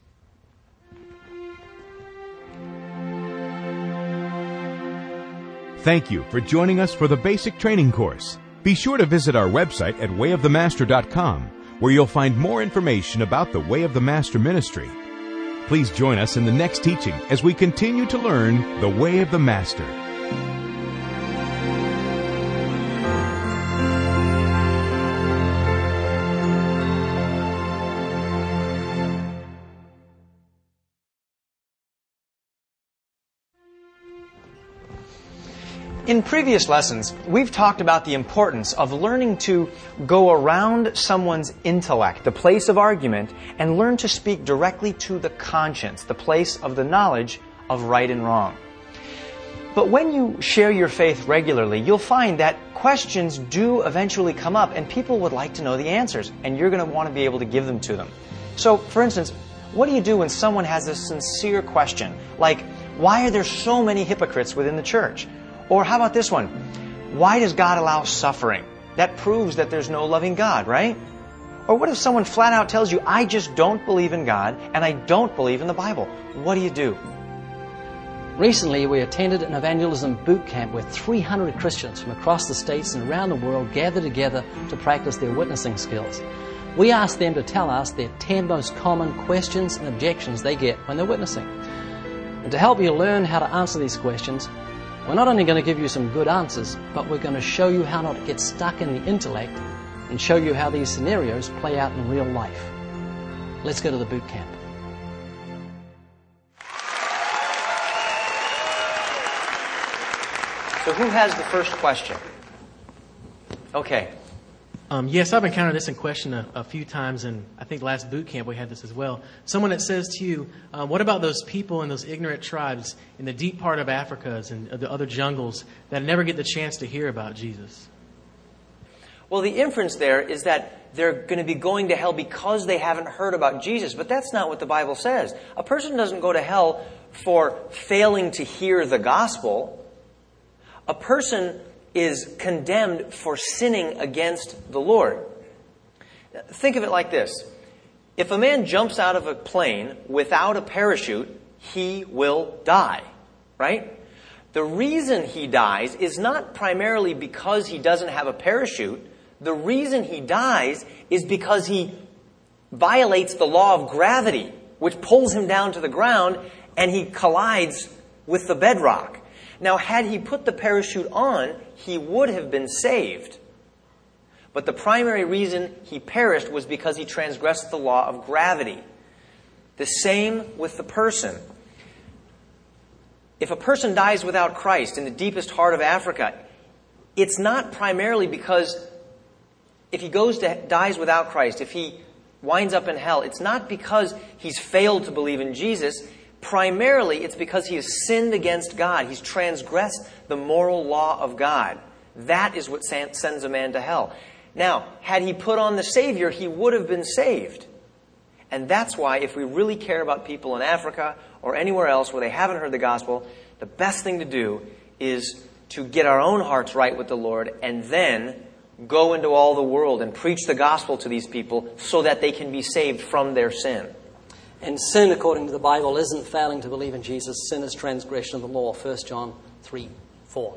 Thank you for joining us for the basic training course. Be sure to visit our website at wayofthemaster.com, where you'll find more information about the Way of the Master ministry. Please join us in the next teaching as we continue to learn the Way of the Master. In previous lessons, we've talked about the importance of learning to go around someone's intellect, the place of argument, and learn to speak directly to the conscience, the place of the knowledge of right and wrong. But when you share your faith regularly, you'll find that questions do eventually come up, and people would like to know the answers, and you're going to want to be able to give them to them. So, for instance, what do you do when someone has a sincere question, like, why are there so many hypocrites within the church? Or how about this one? Why does God allow suffering? That proves that there's no loving God, right? Or what if someone flat out tells you, I just don't believe in God and I don't believe in the Bible? What do you do? Recently, we attended an evangelism boot camp where 300 Christians from across the states and around the world gathered together to practice their witnessing skills. We asked them to tell us their 10 most common questions and objections they get when they're witnessing. And to help you learn how to answer these questions, we're not only going to give you some good answers, but we're going to show you how not to get stuck in the intellect and show you how these scenarios play out in real life. Let's go to the boot camp. So who has the first question? Okay. Yes, I've encountered this in question a few times, and I think last boot camp we had this as well. Someone that says to you, what about those people in those ignorant tribes in the deep part of Africa and the other jungles that never get the chance to hear about Jesus? Well, the inference there is that they're going to be going to hell because they haven't heard about Jesus. But that's not what the Bible says. A person doesn't go to hell for failing to hear the gospel. A person is condemned for sinning against the Lord. Think of it like this. If a man jumps out of a plane without a parachute, he will die, right? The reason he dies is not primarily because he doesn't have a parachute. The reason he dies is because he violates the law of gravity, which pulls him down to the ground, and he collides with the bedrock. Now, had he put the parachute on, he would have been saved. But the primary reason he perished was because he transgressed the law of gravity. The same with the person. If a person dies without Christ in the deepest heart of Africa, it's not primarily because if he dies without Christ, if he winds up in hell, it's not because he's failed to believe in Jesus. Primarily, it's because he has sinned against God. He's transgressed the moral law of God. That is what sends a man to hell. Now, had he put on the Savior, he would have been saved. And that's why, if we really care about people in Africa or anywhere else where they haven't heard the gospel, the best thing to do is to get our own hearts right with the Lord and then go into all the world and preach the gospel to these people so that they can be saved from their sin. And sin, according to the Bible, isn't failing to believe in Jesus. Sin is transgression of the law. 1 John 3:4.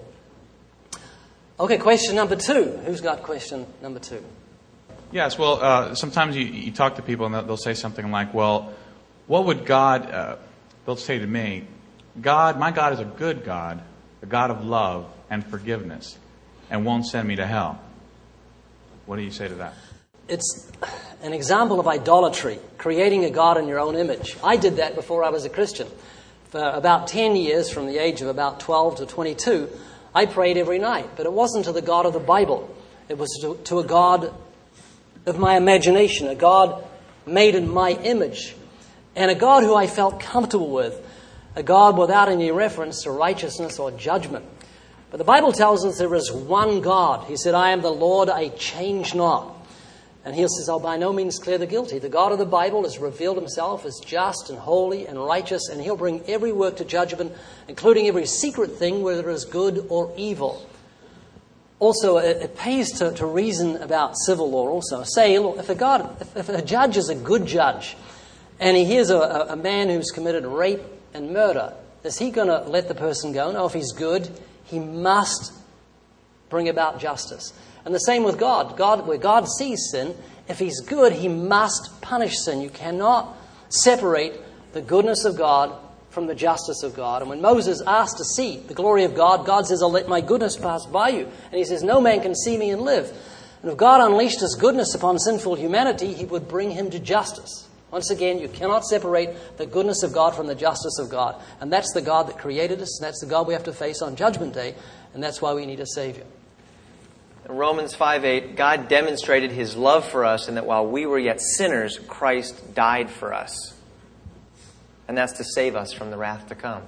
Okay, question number 2. Who's got question number 2? Yes, well, sometimes you talk to people and they'll say something like, well, what would God, they'll say to me, my God is a good God, a God of love and forgiveness, and won't send me to hell. What do you say to that? It's an example of idolatry, creating a God in your own image. I did that before I was a Christian. For about 10 years, from the age of about 12 to 22, I prayed every night. But it wasn't to the God of the Bible. It was to a God of my imagination, a God made in my image, and a God who I felt comfortable with, a God without any reference to righteousness or judgment. But the Bible tells us there is one God. He said, I am the Lord, I change not. And he says, I'll by no means clear the guilty. The God of the Bible has revealed himself as just and holy and righteous, and he'll bring every work to judgment, including every secret thing, whether it is good or evil. Also, it pays to reason about civil law also. Say, look, if a judge is a good judge, and he hears a man who's committed rape and murder, is he going to let the person go? No, if he's good, he must bring about justice. And the same with God. Where God sees sin, if he's good, he must punish sin. You cannot separate the goodness of God from the justice of God. And when Moses asked to see the glory of God, God says, I'll let my goodness pass by you. And he says, no man can see me and live. And if God unleashed his goodness upon sinful humanity, he would bring him to justice. Once again, you cannot separate the goodness of God from the justice of God. And that's the God that created us, and that's the God we have to face on Judgment Day, and that's why we need a Savior. In Romans 5:8, God demonstrated his love for us in that while we were yet sinners, Christ died for us. And that's to save us from the wrath to come.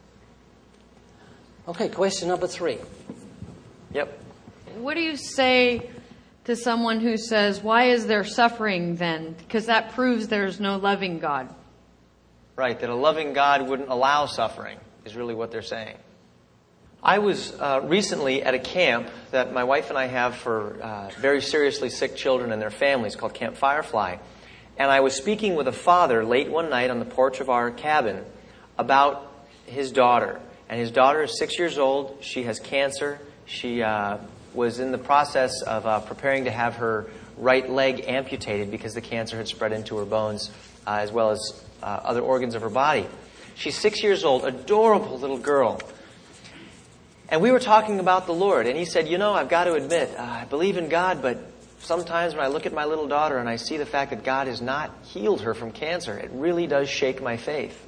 Okay, question number 3. Yep. What do you say to someone who says, why is there suffering then? Because that proves there's no loving God. Right, that a loving God wouldn't allow suffering is really what they're saying. I was recently at a camp that my wife and I have for very seriously sick children and their families called Camp Firefly. And I was speaking with a father late one night on the porch of our cabin about his daughter. And his daughter is 6 years old. She has cancer. She was in the process of preparing to have her right leg amputated because the cancer had spread into her bones as well as other organs of her body. She's 6 years old, adorable little girl. And we were talking about the Lord, and he said, I've got to admit, I believe in God, but sometimes when I look at my little daughter and I see the fact that God has not healed her from cancer, it really does shake my faith.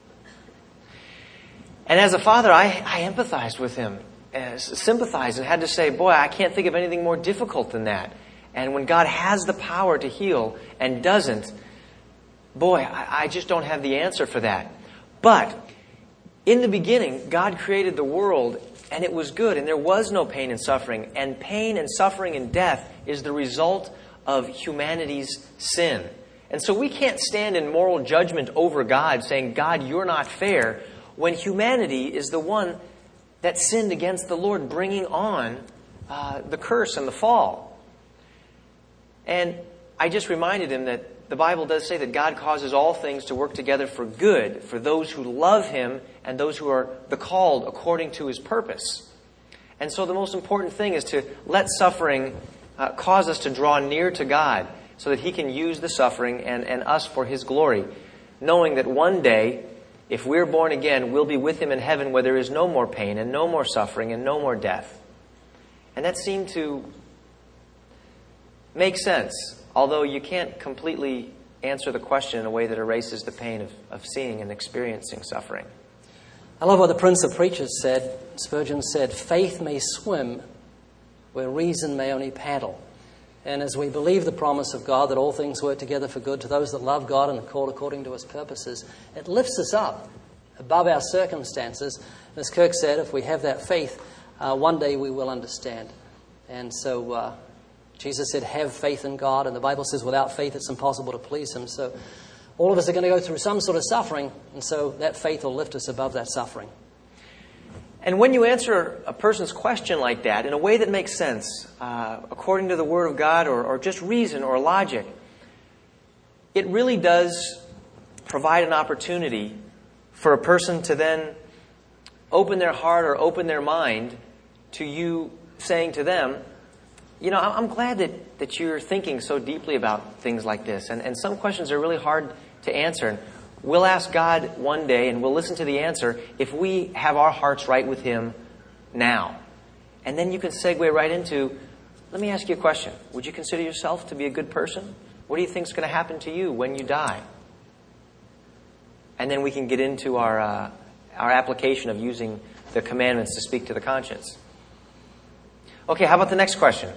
And as a father, I empathized with him, sympathized, and had to say, boy, I can't think of anything more difficult than that. And when God has the power to heal and doesn't, boy, I just don't have the answer for that. But in the beginning, God created the world, and it was good, and there was no pain and suffering. And pain and suffering and death is the result of humanity's sin. And so we can't stand in moral judgment over God, saying, God, you're not fair, when humanity is the one that sinned against the Lord, bringing on the curse and the fall. And I just reminded him that the Bible does say that God causes all things to work together for good for those who love Him and those who are the called according to His purpose. And so the most important thing is to let suffering cause us to draw near to God so that He can use the suffering and us for His glory, knowing that one day, if we're born again, we'll be with Him in heaven where there is no more pain and no more suffering and no more death. And that seemed to make sense. Although you can't completely answer the question in a way that erases the pain of seeing and experiencing suffering. I love what the Prince of Preachers said. Spurgeon said, faith may swim where reason may only paddle. And as we believe the promise of God that all things work together for good to those that love God and are called according to His purposes, it lifts us up above our circumstances. And as Kirk said, if we have that faith, one day we will understand. And so Jesus said, have faith in God. And the Bible says without faith it's impossible to please Him. So all of us are going to go through some sort of suffering. And so that faith will lift us above that suffering. And when you answer a person's question like that in a way that makes sense, according to the Word of God or just reason or logic, it really does provide an opportunity for a person to then open their heart or open their mind to you saying to them, I'm glad that you're thinking so deeply about things like this. And some questions are really hard to answer. And we'll ask God one day, and we'll listen to the answer if we have our hearts right with Him now. And then you can segue right into, let me ask you a question. Would you consider yourself to be a good person? What do you think is going to happen to you when you die? And then we can get into our application of using the commandments to speak to the conscience. Okay, how about the next question?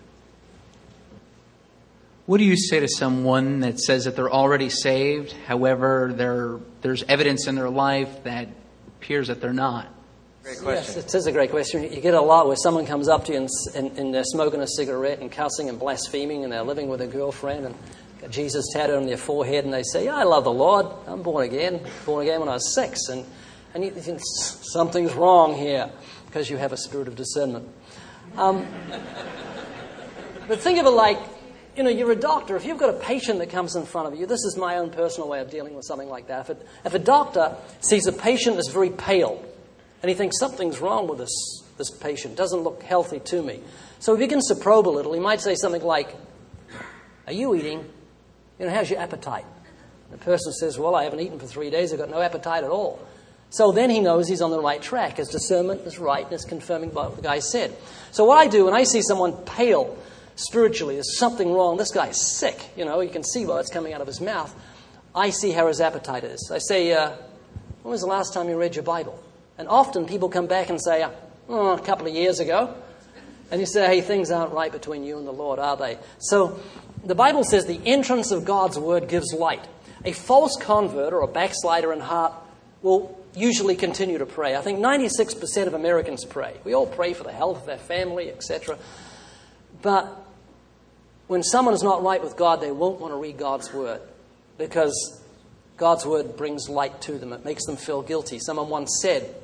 What do you say to someone that says that they're already saved, however, there's evidence in their life that appears that they're not? Great question. Yes, it is a great question. You get a lot where someone comes up to you and they're smoking a cigarette and cussing and blaspheming, and they're living with a girlfriend and got Jesus tattooed on their forehead, and they say, I love the Lord. I'm born again when I was 6. And you think something's wrong here because you have a spirit of discernment. But think of it like, you're a doctor. If you've got a patient that comes in front of you, this is my own personal way of dealing with something like that. If a doctor sees a patient that's very pale, and he thinks something's wrong with this patient, doesn't look healthy to me. So he begins to probe a little. He might say something like, are you eating? How's your appetite? And the person says, well, I haven't eaten for 3 days. I've got no appetite at all. So then he knows he's on the right track. His discernment is right, and it's confirming what the guy said. So what I do when I see someone pale spiritually, there's something wrong, this guy's sick, you can see what's coming out of his mouth, I see how his appetite is. I say, when was the last time you read your Bible? And often people come back and say, a couple of years ago. And you say, hey, things aren't right between you and the Lord, are they? So the Bible says the entrance of God's Word gives light. A false convert or a backslider in heart will usually continue to pray. I think 96% of Americans pray. We all pray for the health of their family, etc. But when someone is not right with God, they won't want to read God's Word because God's Word brings light to them. It makes them feel guilty. Someone once said,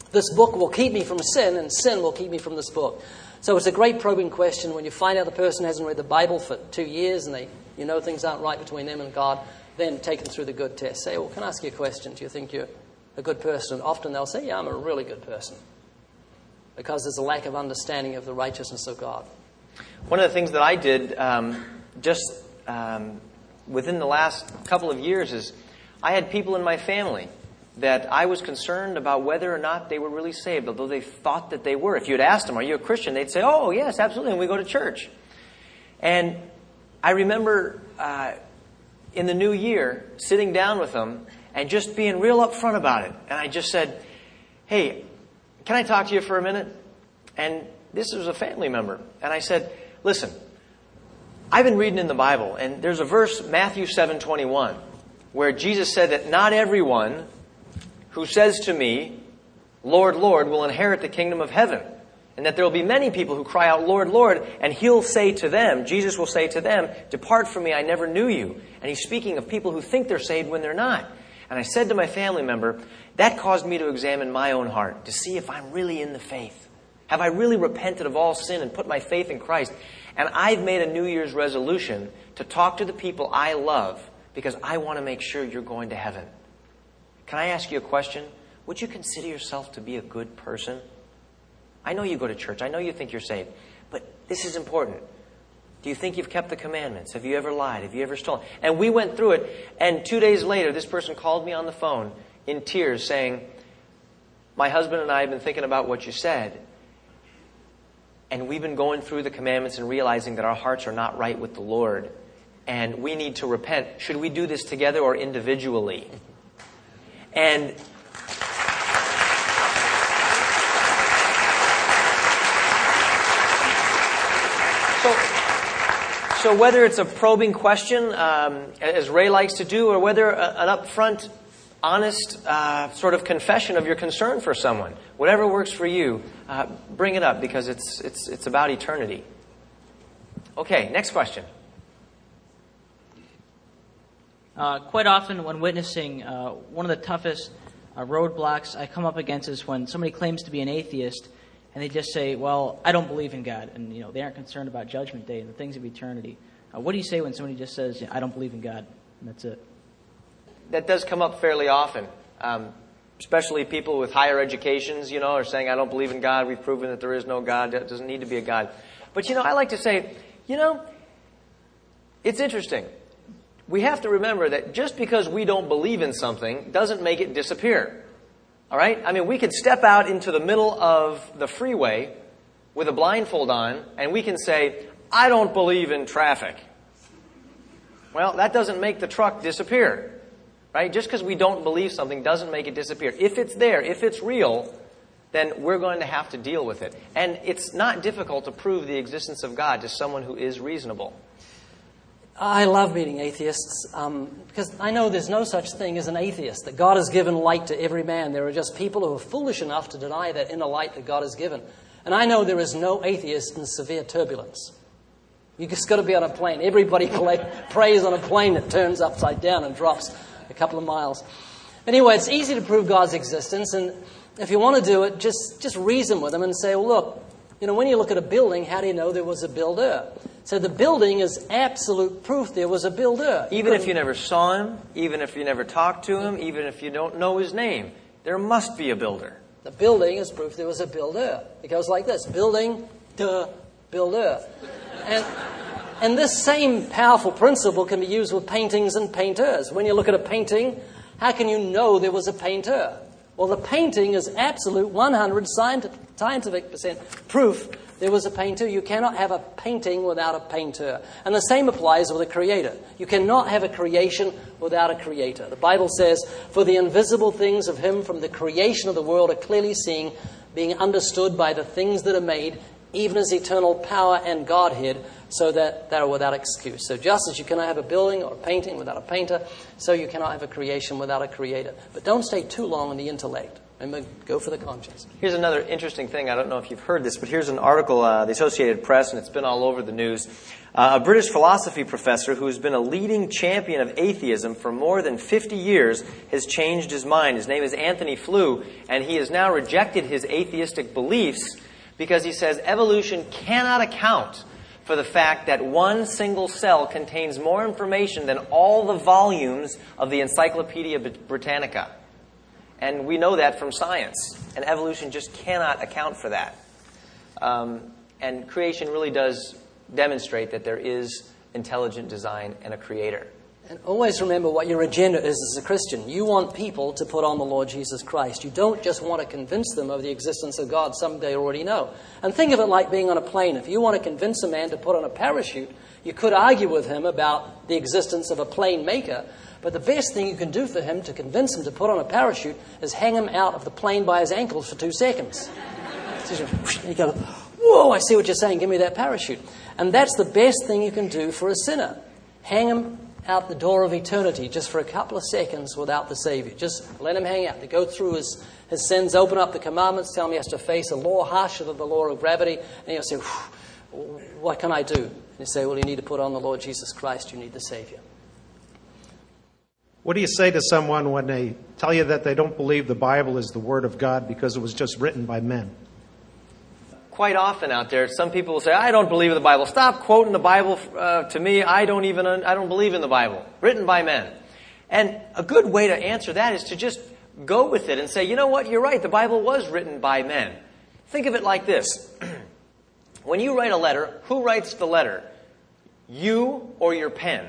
this book will keep me from sin, and sin will keep me from this book. So it's a great probing question when you find out the person hasn't read the Bible for 2 years and you know things aren't right between them and God, then take them through the good test. Say, well, can I ask you a question? Do you think you're a good person? And often they'll say, yeah, I'm a really good person. Because there's a lack of understanding of the righteousness of God. One of the things that I did within the last couple of years is I had people in my family that I was concerned about whether or not they were really saved, although they thought that they were. If you had asked them, are you a Christian? They'd say, oh, yes, absolutely, and we go to church. And I remember in the new year sitting down with them and just being real upfront about it. And I just said, hey, can I talk to you for a minute? And this was a family member. And I said, listen, I've been reading in the Bible, and there's a verse, Matthew 7:21, where Jesus said that not everyone who says to me, Lord, Lord, will inherit the kingdom of heaven. And that there will be many people who cry out, Lord, Lord, and He'll say to them, Jesus will say to them, depart from me, I never knew you. And He's speaking of people who think they're saved when they're not. And I said to my family member, that caused me to examine my own heart, to see if I'm really in the faith. Have I really repented of all sin and put my faith in Christ? And I've made a New Year's resolution to talk to the people I love because I want to make sure you're going to heaven. Can I ask you a question? Would you consider yourself to be a good person? I know you go to church. I know you think you're saved. But this is important. Do you think you've kept the commandments? Have you ever lied? Have you ever stolen? And we went through it. And 2 days later, this person called me on the phone in tears saying, my husband and I have been thinking about what you said. And we've been going through the commandments and realizing that our hearts are not right with the Lord. And we need to repent. Should we do this together or individually? And so whether it's a probing question, as Ray likes to do, or whether an upfront, honest sort of confession of your concern for someone, whatever works for you, bring it up because it's about eternity. Okay, next question. Quite often when witnessing, one of the toughest roadblocks I come up against is when somebody claims to be an atheist and they just say, well, I don't believe in God. And, they aren't concerned about Judgment Day and the things of eternity. What do you say when somebody just says, I don't believe in God, and that's it? That does come up fairly often, especially people with higher educations, are saying, I don't believe in God. We've proven that there is no God. There doesn't need to be a God. But, I like to say, it's interesting. We have to remember that just because we don't believe in something doesn't make it disappear. All right? I mean, we could step out into the middle of the freeway with a blindfold on, and we can say, I don't believe in traffic. Well, that doesn't make the truck disappear. Right? Just because we don't believe something doesn't make it disappear. If it's there, if it's real, then we're going to have to deal with it. And it's not difficult to prove the existence of God to someone who is reasonable. I love meeting atheists because I know there's no such thing as an atheist, that God has given light to every man. There are just people who are foolish enough to deny that inner light that God has given. And I know there is no atheist in severe turbulence. You just got to be on a plane. Everybody prays on a plane that turns upside down and drops a couple of miles. Anyway, it's easy to prove God's existence. And if you want to do it, just reason with them and say, well, look, when you look at a building, how do you know there was a builder? So the building is absolute proof there was a builder. Even if you never saw him, even if you never talked to him, even if you don't know his name, there must be a builder. The building is proof there was a builder. It goes like this: building, builder. And this same powerful principle can be used with paintings and painters. When you look at a painting, how can you know there was a painter? Well, the painting is absolute 100 scientific % proof there was a painter. You cannot have a painting without a painter. And the same applies with a creator. You cannot have a creation without a creator. The Bible says, for the invisible things of him from the creation of the world are clearly seen, being understood by the things that are made, even as eternal power and Godhead, so that they are without excuse. So just as you cannot have a building or a painting without a painter, so you cannot have a creation without a creator. But don't stay too long on the intellect. Remember, go for the conscience. Here's another interesting thing. I don't know if you've heard this, but here's an article, the Associated Press, and it's been all over the news. A British philosophy professor who has been a leading champion of atheism for more than 50 years has changed his mind. His name is Anthony Flew, and he has now rejected his atheistic beliefs because he says evolution cannot account for the fact that one single cell contains more information than all the volumes of the Encyclopedia Britannica. And we know that from science. And evolution just cannot account for that. And creation really does demonstrate that there is intelligent design and a creator. And always remember what your agenda is as a Christian. You want people to put on the Lord Jesus Christ. You don't just want to convince them of the existence of God, something they already know. And think of it like being on a plane. If you want to convince a man to put on a parachute, you could argue with him about the existence of a plane maker. But the best thing you can do for him to convince him to put on a parachute is hang him out of the plane by his ankles for 2 seconds. You go, whoa, I see what you're saying, give me that parachute. And that's the best thing you can do for a sinner. Hang him out the door of eternity just for a couple of seconds without the Savior. Just let him hang out. To go through his sins, open up the commandments, tell him he has to face a law harsher than the law of gravity. And he'll say, what can I do? And you say, well, you need to put on the Lord Jesus Christ. You need the Savior. What do you say to someone when they tell you that they don't believe the Bible is the Word of God because it was just written by men? Quite often out there, some people will say, I don't believe in the Bible. Stop quoting the Bible to me. I don't believe in the Bible. Written by men. And a good way to answer that is to just go with it and say, you know what, you're right. The Bible was written by men. Think of it like this. When you write a letter, who writes the letter? You or your pen?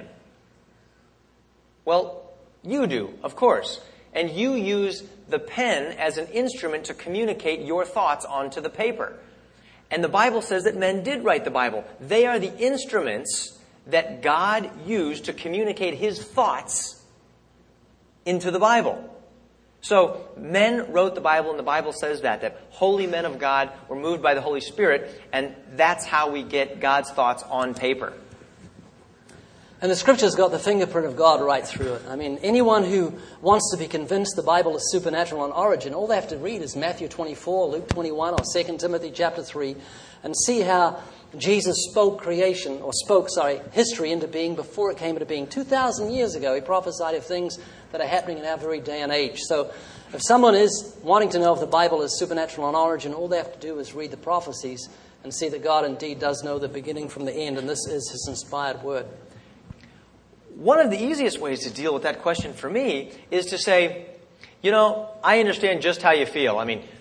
Well, you do, of course. And you use the pen as an instrument to communicate your thoughts onto the paper. And the Bible says that men did write the Bible. They are the instruments that God used to communicate His thoughts into the Bible. So men wrote the Bible, and the Bible says that holy men of God were moved by the Holy Spirit, and that's how we get God's thoughts on paper. And the Scripture's got the fingerprint of God right through it. I mean, anyone who wants to be convinced the Bible is supernatural in origin, all they have to read is Matthew 24, Luke 21, or 2 Timothy chapter 3, and see how Jesus spoke history into being before it came into being. 2,000 years ago, He prophesied of things that are happening in our very day and age. So if someone is wanting to know if the Bible is supernatural in origin, all they have to do is read the prophecies and see that God indeed does know the beginning from the end, and this is His inspired word. One of the easiest ways to deal with that question for me is to say, I understand just how you feel. I mean,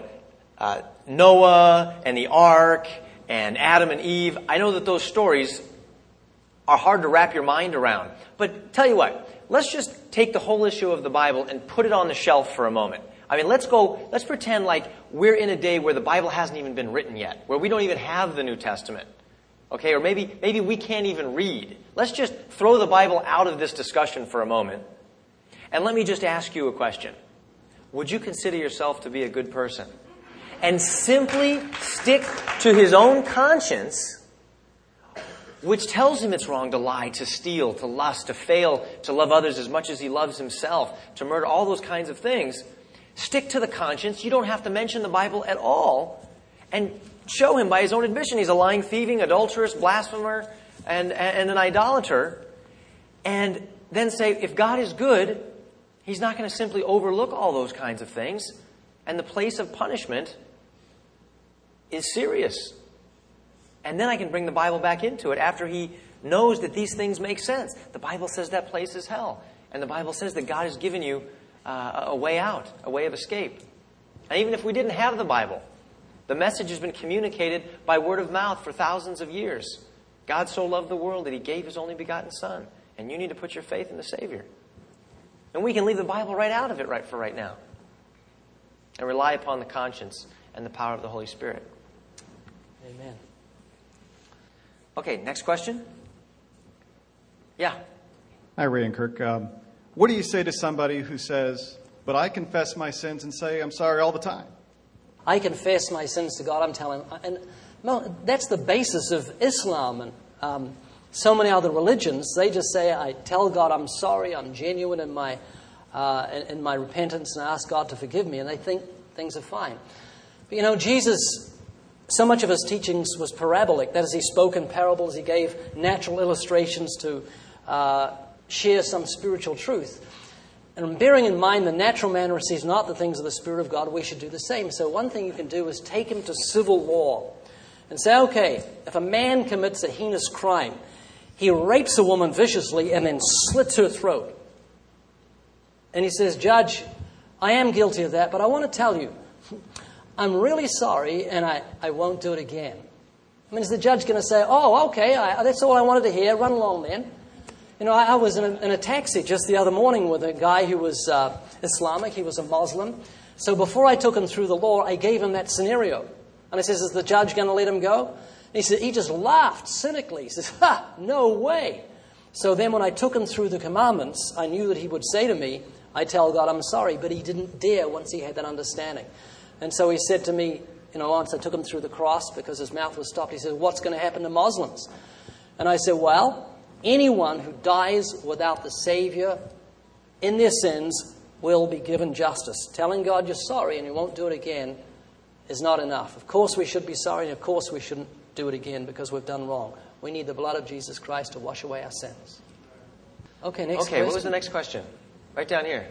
Noah and the ark and Adam and Eve, I know that those stories are hard to wrap your mind around. But tell you what, let's just take the whole issue of the Bible and put it on the shelf for a moment. I mean, let's pretend like we're in a day where the Bible hasn't even been written yet, where we don't even have the New Testament. Okay, or maybe we can't even read. Let's just throw the Bible out of this discussion for a moment. And let me just ask you a question. Would you consider yourself to be a good person? And simply stick to his own conscience, which tells him it's wrong to lie, to steal, to lust, to fail, to love others as much as he loves himself, to murder, all those kinds of things. Stick to the conscience. You don't have to mention the Bible at all. And show him by his own admission he's a lying, thieving, adulterous, blasphemer, and an idolater. And then say, if God is good, He's not going to simply overlook all those kinds of things. And the place of punishment is serious. And then I can bring the Bible back into it after he knows that these things make sense. The Bible says that place is hell. And the Bible says that God has given you a way out, a way of escape. And even if we didn't have the Bible, the message has been communicated by word of mouth for thousands of years. God so loved the world that He gave His only begotten Son. And you need to put your faith in the Savior. And we can leave the Bible right out of it right now. And rely upon the conscience and the power of the Holy Spirit. Amen. Okay, next question. Yeah. Hi, Ray and Kirk. What do you say to somebody who says, but I confess my sins and say I'm sorry all the time? I confess my sins to God, I'm telling him. And no, that's the basis of Islam. And so many other religions, they just say, I tell God I'm sorry, I'm genuine in my in my repentance and ask God to forgive me, and they think things are fine. But Jesus, so much of his teachings was parabolic. That is, he spoke in parables. He gave natural illustrations to share some spiritual truth. And bearing in mind the natural man receives not the things of the Spirit of God, we should do the same. So one thing you can do is take him to civil law and say, okay, if a man commits a heinous crime, he rapes a woman viciously and then slits her throat. And he says, Judge, I am guilty of that, but I want to tell you, I'm really sorry and I won't do it again. I mean, is the judge going to say, oh, okay, that's all I wanted to hear, run along then? I was in a taxi just the other morning with a guy who was Islamic. He was a Muslim. So before I took him through the law, I gave him that scenario. And I says, is the judge going to let him go? And he just laughed cynically. He says, no way. So then when I took him through the commandments, I knew that he would say to me, I tell God I'm sorry, but he didn't dare once he had that understanding. And so he said to me, once I took him through the cross because his mouth was stopped, he said, what's going to happen to Muslims? And I said, well, anyone who dies without the Savior in their sins will be given justice. Telling God you're sorry and you won't do it again is not enough. Of course we should be sorry, and of course we shouldn't do it again because we've done wrong. We need the blood of Jesus Christ to wash away our sins. Okay, next question. Okay, what was the next question? Right down here.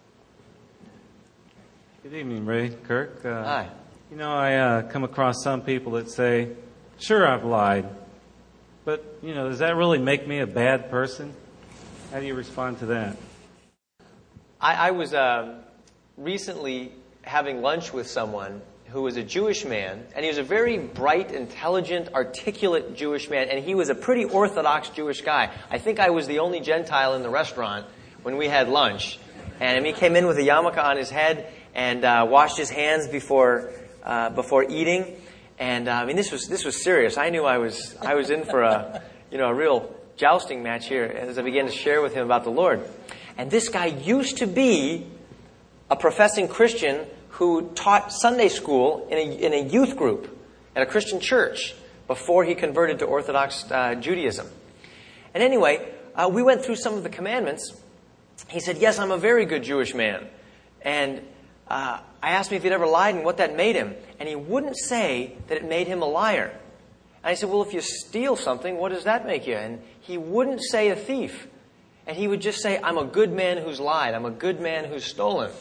Good evening, Ray, Kirk. Hi. I come across some people that say, sure, I've lied. But, does that really make me a bad person? How do you respond to that? I was recently having lunch with someone who was a Jewish man, and he was a very bright, intelligent, articulate Jewish man, and he was a pretty orthodox Jewish guy. I think I was the only Gentile in the restaurant when we had lunch. And he came in with a yarmulke on his head and washed his hands before eating. And this was serious. I knew I was in for a real jousting match here as I began to share with him about the Lord. And this guy used to be a professing Christian who taught Sunday school in a youth group at a Christian church before he converted to Orthodox Judaism. And anyway, we went through some of the commandments. He said, yes, I'm a very good Jewish man. And I asked him if he'd ever lied and what that made him. And he wouldn't say that it made him a liar. And I said, well, if you steal something, what does that make you? And he wouldn't say a thief. And he would just say, I'm a good man who's lied. I'm a good man who's stolen.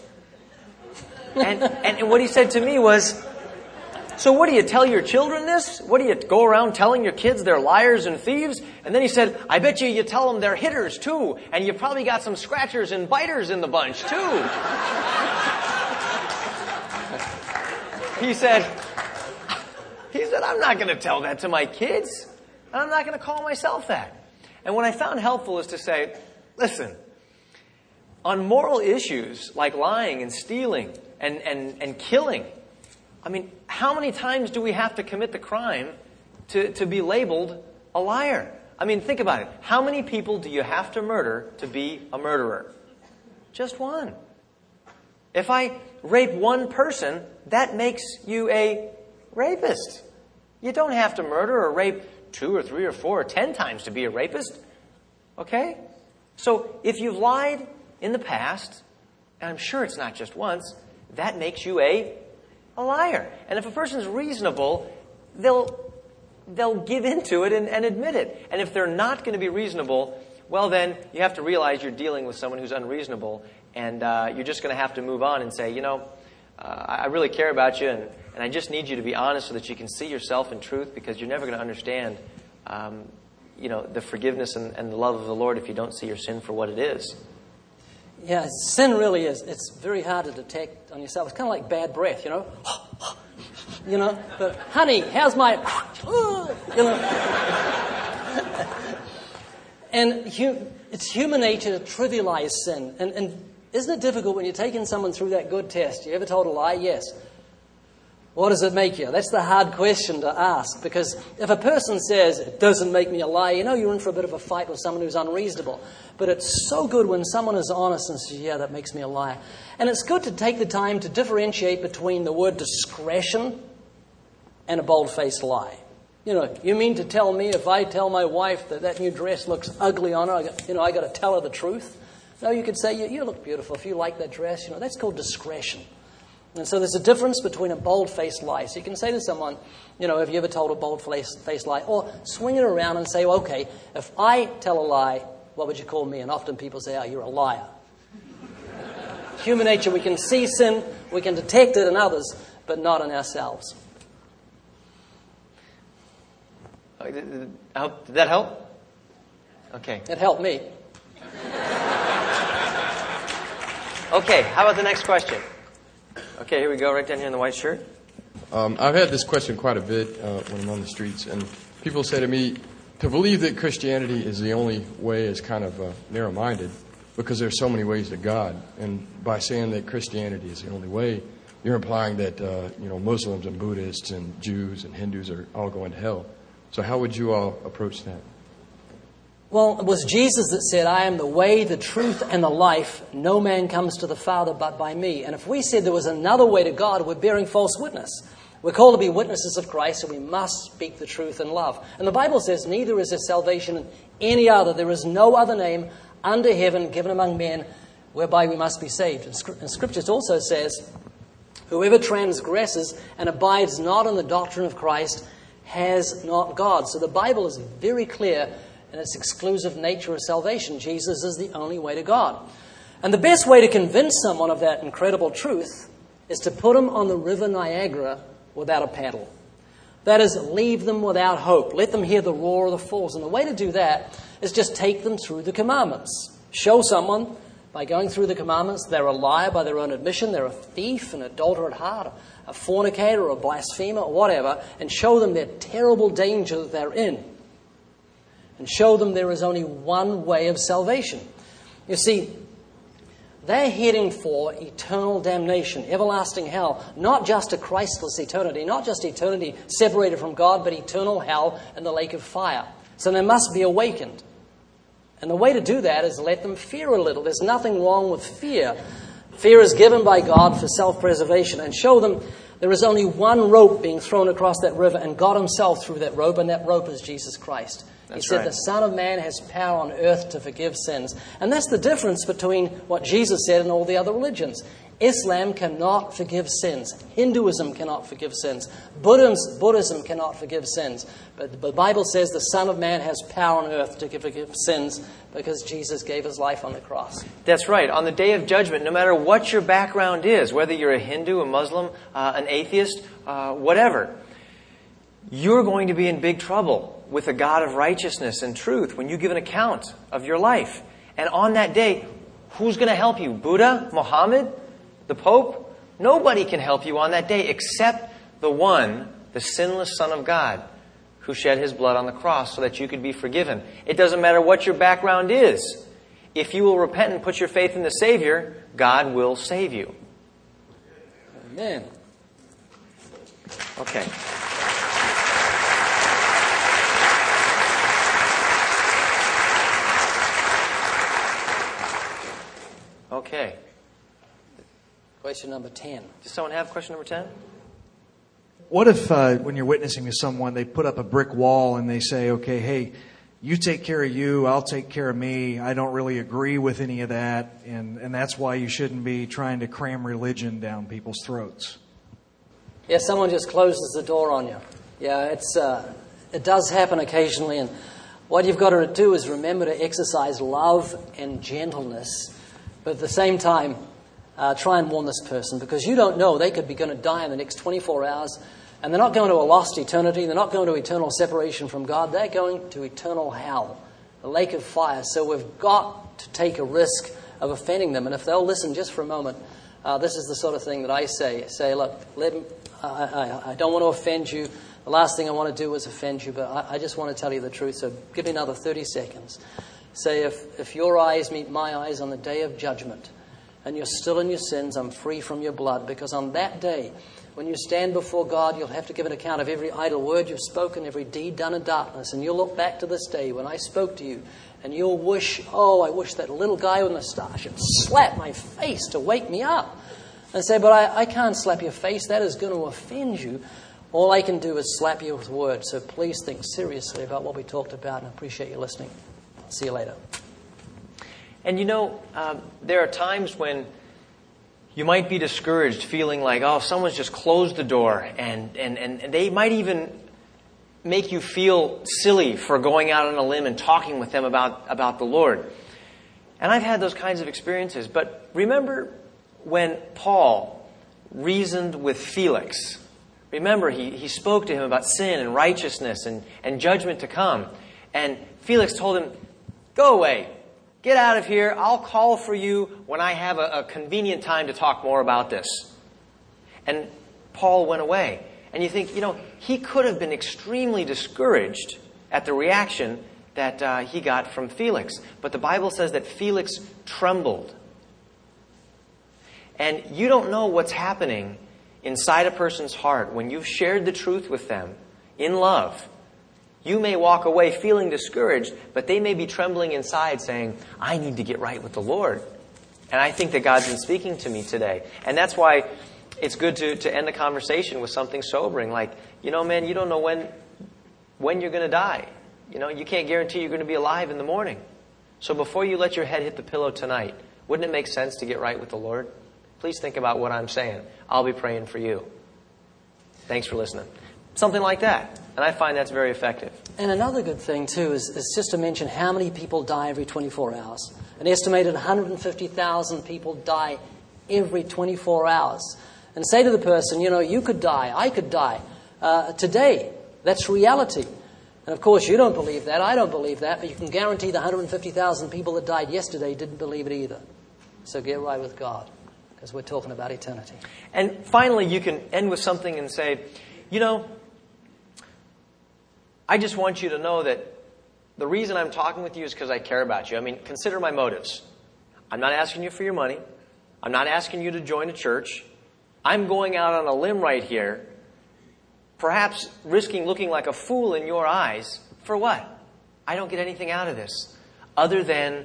And what he said to me was, so what do you tell your children this? What do you go around telling your kids they're liars and thieves? And then he said, I bet you tell them they're hitters too. And you probably got some scratchers and biters in the bunch too. He said, I'm not going to tell that to my kids. And I'm not going to call myself that. And what I found helpful is to say, listen, on moral issues like lying and stealing and killing, how many times do we have to commit the crime to be labeled a liar? Think about it. How many people do you have to murder to be a murderer? Just one. If I rape one person, that makes you a rapist. You don't have to murder or rape 2 or 3 or 4 or 10 times to be a rapist. Okay? So if you've lied in the past, and I'm sure it's not just once, that makes you a liar. And if a person's reasonable, they'll give into it and admit it. And if they're not going to be reasonable, well then you have to realize you're dealing with someone who's unreasonable, and you're just going to have to move on and say, I really care about you, and I just need you to be honest so that you can see yourself in truth, because you're never going to understand the forgiveness and the love of the Lord if you don't see your sin for what it is. Yeah, sin really is. It's very hard to detect on yourself. It's kind of like bad breath, But, honey, how's my... And it's human nature to trivialize sin. And isn't it difficult when you're taking someone through that good test? You ever told a lie? Yes. What does it make you? That's the hard question to ask. Because if a person says, it doesn't make me a liar, you're in for a bit of a fight with someone who's unreasonable. But it's so good when someone is honest and says, yeah, that makes me a liar. And it's good to take the time to differentiate between the word discretion and a bold-faced lie. You mean to tell me if I tell my wife that new dress looks ugly on her, I got to tell her the truth? No, you could say, you look beautiful. If you like that dress, that's called discretion. And so there's a difference between a bold-faced lie. So you can say to someone, have you ever told a bold-faced lie? Or swing it around and say, well, okay, if I tell a lie, what would you call me? And often people say, oh, you're a liar. Human nature, we can see sin, we can detect it in others, but not in ourselves. Did that help? Okay. It helped me. Okay, how about the next question? Okay, here we go, right down here in the white shirt. I've had this question quite a bit when I'm on the streets, and people say to me, to believe that Christianity is the only way is kind of narrow-minded, because there's so many ways to God. And by saying that Christianity is the only way, you're implying that Muslims and Buddhists and Jews and Hindus are all going to hell. So how would you all approach that? Well, it was Jesus that said, I am the way, the truth, and the life. No man comes to the Father but by me. And if we said there was another way to God, we're bearing false witness. We're called to be witnesses of Christ, and we must speak the truth in love. And the Bible says, neither is there salvation in any other. There is no other name under heaven given among men whereby we must be saved. And Scripture also says, whoever transgresses and abides not in the doctrine of Christ has not God. So the Bible is very clear in its exclusive nature of salvation. Jesus is the only way to God. And the best way to convince someone of that incredible truth is to put them on the river Niagara without a paddle. That is, leave them without hope. Let them hear the roar of the falls. And the way to do that is just take them through the commandments. Show someone, by going through the commandments, they're a liar by their own admission, they're a thief, an adulterer at heart, a fornicator, or a blasphemer, or whatever, and show them their terrible danger that they're in. And show them there is only one way of salvation. You see, they're heading for eternal damnation, everlasting hell, not just a Christless eternity, not just eternity separated from God, but eternal hell in the lake of fire. So they must be awakened. And the way to do that is let them fear a little. There's nothing wrong with fear. Fear is given by God for self-preservation. And show them there is only one rope being thrown across that river, and God himself threw that rope, and that rope is Jesus Christ. He said, the Son of Man has power on earth to forgive sins. And that's the difference between what Jesus said and all the other religions. Islam cannot forgive sins. Hinduism cannot forgive sins. Buddhism cannot forgive sins. But the Bible says the Son of Man has power on earth to forgive sins because Jesus gave his life on the cross. That's right. On the day of judgment, no matter what your background is, whether you're a Hindu, a Muslim, an atheist, whatever, you're going to be in big trouble with a God of righteousness and truth when you give an account of your life. And on that day, who's going to help you? Buddha? Muhammad? The Pope? Nobody can help you on that day except the one, the sinless Son of God, who shed his blood on the cross so that you could be forgiven. It doesn't matter what your background is. If you will repent and put your faith in the Savior, God will save you. Amen. Okay. Okay. Question number 10. Does someone have question number 10? What if when you're witnessing to someone, they put up a brick wall and they say, okay, hey, you take care of you, I'll take care of me. I don't really agree with any of that. And that's why you shouldn't be trying to cram religion down people's throats. Yeah, someone just closes the door on you. Yeah, it does happen occasionally. And what you've got to do is remember to exercise love and gentleness. But at the same time, try and warn this person, because you don't know. They could be going to die in the next 24 hours, and they're not going to a lost eternity. They're not going to eternal separation from God. They're going to eternal hell, the lake of fire. So we've got to take a risk of offending them. And if they'll listen just for a moment, this is the sort of thing that I say. Say, look, I don't want to offend you. The last thing I want to do is offend you, but I just want to tell you the truth. So give me another 30 seconds. Say, if your eyes meet my eyes on the day of judgment, and you're still in your sins, I'm free from your blood. Because on that day, when you stand before God, you'll have to give an account of every idle word you've spoken, every deed done in darkness. And you'll look back to this day when I spoke to you, and you'll wish, I wish that little guy with a moustache had slapped my face to wake me up. And say, but I can't slap your face. That is going to offend you. All I can do is slap you with words. So please think seriously about what we talked about, and I appreciate you listening. See you later. And there are times when you might be discouraged, feeling like, oh, someone's just closed the door, and they might even make you feel silly for going out on a limb and talking with them about the Lord. And I've had those kinds of experiences. But remember when Paul reasoned with Felix. Remember, he spoke to him about sin and righteousness and judgment to come. And Felix told him, go away. Get out of here. I'll call for you when I have a convenient time to talk more about this. And Paul went away. And you think, he could have been extremely discouraged at the reaction that he got from Felix. But the Bible says that Felix trembled. And you don't know what's happening inside a person's heart when you've shared the truth with them in love. You may walk away feeling discouraged, but they may be trembling inside saying, I need to get right with the Lord. And I think that God's been speaking to me today. And that's why it's good to end the conversation with something sobering, like, man, you don't know when you're going to die. You can't guarantee you're going to be alive in the morning. So before you let your head hit the pillow tonight, wouldn't it make sense to get right with the Lord? Please think about what I'm saying. I'll be praying for you. Thanks for listening. Something like that. And I find that's very effective. And another good thing, too, is just to mention how many people die every 24 hours. An estimated 150,000 people die every 24 hours. And say to the person, you could die, I could die today. That's reality. And of course, you don't believe that, I don't believe that, but you can guarantee the 150,000 people that died yesterday didn't believe it either. So get right with God, because we're talking about eternity. And finally, you can end with something and say, I just want you to know that the reason I'm talking with you is because I care about you. I mean, consider my motives. I'm not asking you for your money. I'm not asking you to join a church. I'm going out on a limb right here, perhaps risking looking like a fool in your eyes. For what? I don't get anything out of this other than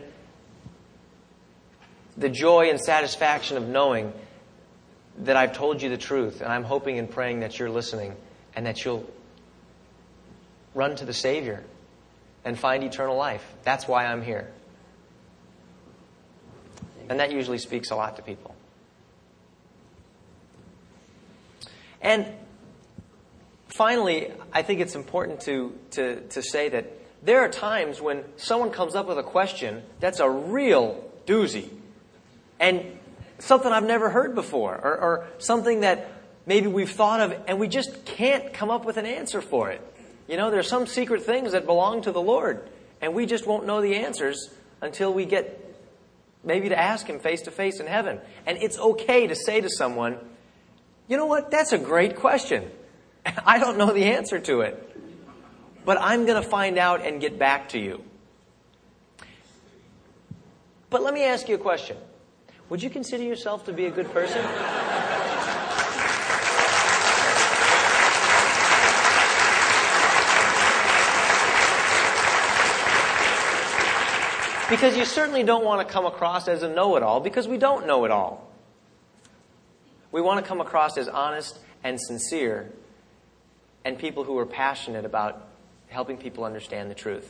the joy and satisfaction of knowing that I've told you the truth. And I'm hoping and praying that you're listening and that you'll run to the Savior and find eternal life. That's why I'm here. And that usually speaks a lot to people. And finally, I think it's important to say that there are times when someone comes up with a question that's a real doozy and something I've never heard before, or something that maybe we've thought of and we just can't come up with an answer for it. There's some secret things that belong to the Lord, and we just won't know the answers until we get maybe to ask Him face to face in heaven. And it's okay to say to someone, you know what, that's a great question. I don't know the answer to it, but I'm going to find out and get back to you. But let me ask you a question. Would you consider yourself to be a good person? Because you certainly don't want to come across as a know-it-all, because we don't know it all. We want to come across as honest and sincere and people who are passionate about helping people understand the truth.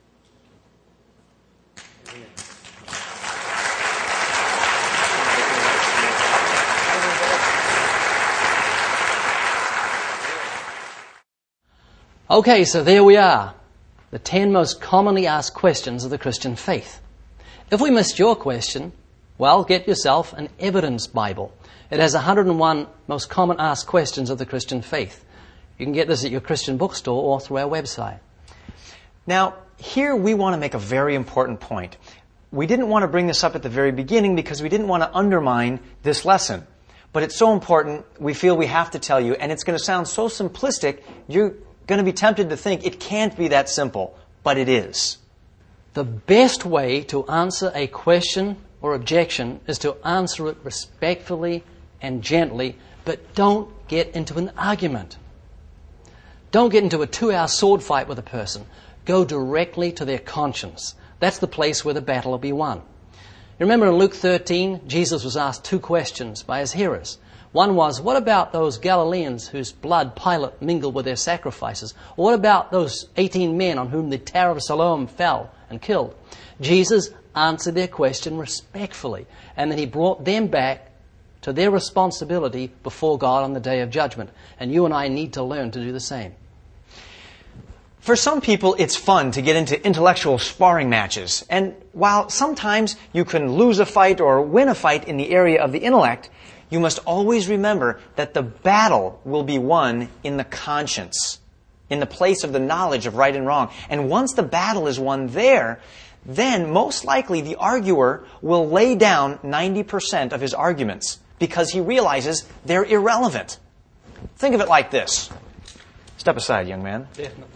Okay, so there we are. The 10 most commonly asked questions of the Christian faith. If we missed your question, well, get yourself an evidence Bible. It has 101 most common asked questions of the Christian faith. You can get this at your Christian bookstore or through our website. Now, here we want to make a very important point. We didn't want to bring this up at the very beginning because we didn't want to undermine this lesson. But it's so important, we feel we have to tell you, and it's going to sound so simplistic, you're going to be tempted to think it can't be that simple, but it is. The best way to answer a question or objection is to answer it respectfully and gently, but don't get into an argument. Don't get into a 2-hour sword fight with a person. Go directly to their conscience. That's the place where the battle will be won. You remember in Luke 13, Jesus was asked 2 questions by his hearers. One was, what about those Galileans whose blood Pilate mingled with their sacrifices? Or what about those 18 men on whom the Tower of Siloam fell and killed? Jesus answered their question respectfully, and then he brought them back to their responsibility before God on the day of judgment. And you and I need to learn to do the same. For some people, it's fun to get into intellectual sparring matches. And while sometimes you can lose a fight or win a fight in the area of the intellect, you must always remember that the battle will be won in the conscience, in the place of the knowledge of right and wrong. And once the battle is won there, then most likely the arguer will lay down 90% of his arguments because he realizes they're irrelevant. Think of it like this. Step aside, young man. Definitely.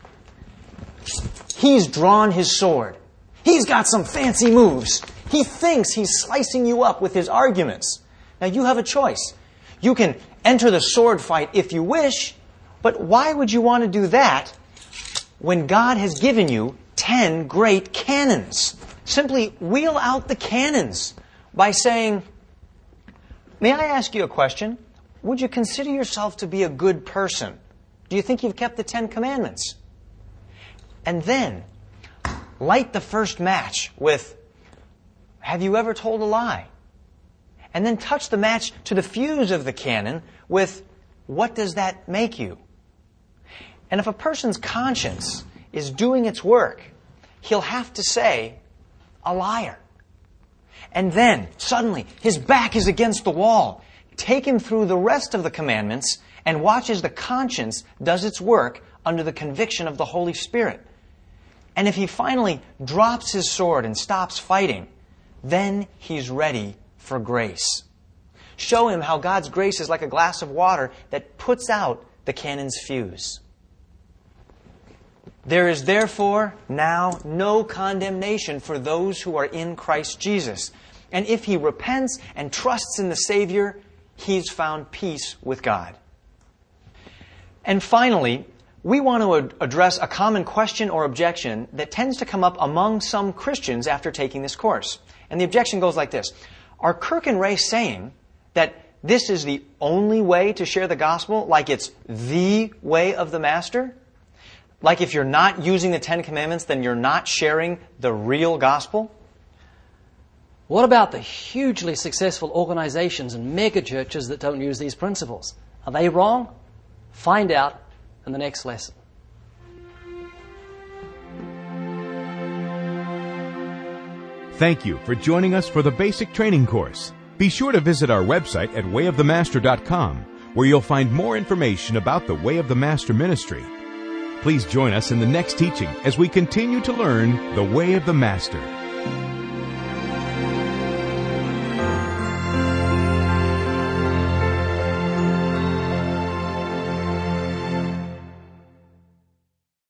He's drawn his sword. He's got some fancy moves. He thinks he's slicing you up with his arguments. Now you have a choice. You can enter the sword fight if you wish, but why would you want to do that when God has given you 10 great cannons? Simply wheel out the cannons by saying, "May I ask you a question? Would you consider yourself to be a good person? Do you think you've kept the 10 Commandments?" And then light the first match with, "Have you ever told a lie?" And then touch the match to the fuse of the cannon with, "What does that make you?" And if a person's conscience is doing its work, he'll have to say, "A liar." And then, suddenly, his back is against the wall. Take him through the rest of the commandments and watch as the conscience does its work under the conviction of the Holy Spirit. And if he finally drops his sword and stops fighting, then he's ready for grace. Show him how God's grace is like a glass of water that puts out the cannon's fuse. There is therefore now no condemnation for those who are in Christ Jesus. And if he repents and trusts in the Savior, he's found peace with God. And finally, we want to address a common question or objection that tends to come up among some Christians after taking this course. And the objection goes like this. Are Kirk and Ray saying that this is the only way to share the gospel, like it's the way of the Master? Like if you're not using the 10 Commandments, then you're not sharing the real gospel? What about the hugely successful organizations and mega churches that don't use these principles? Are they wrong? Find out in the next lesson. Thank you for joining us for the basic training course. Be sure to visit our website at wayofthemaster.com, where you'll find more information about the Way of the Master ministry. Please join us in the next teaching as we continue to learn the Way of the Master.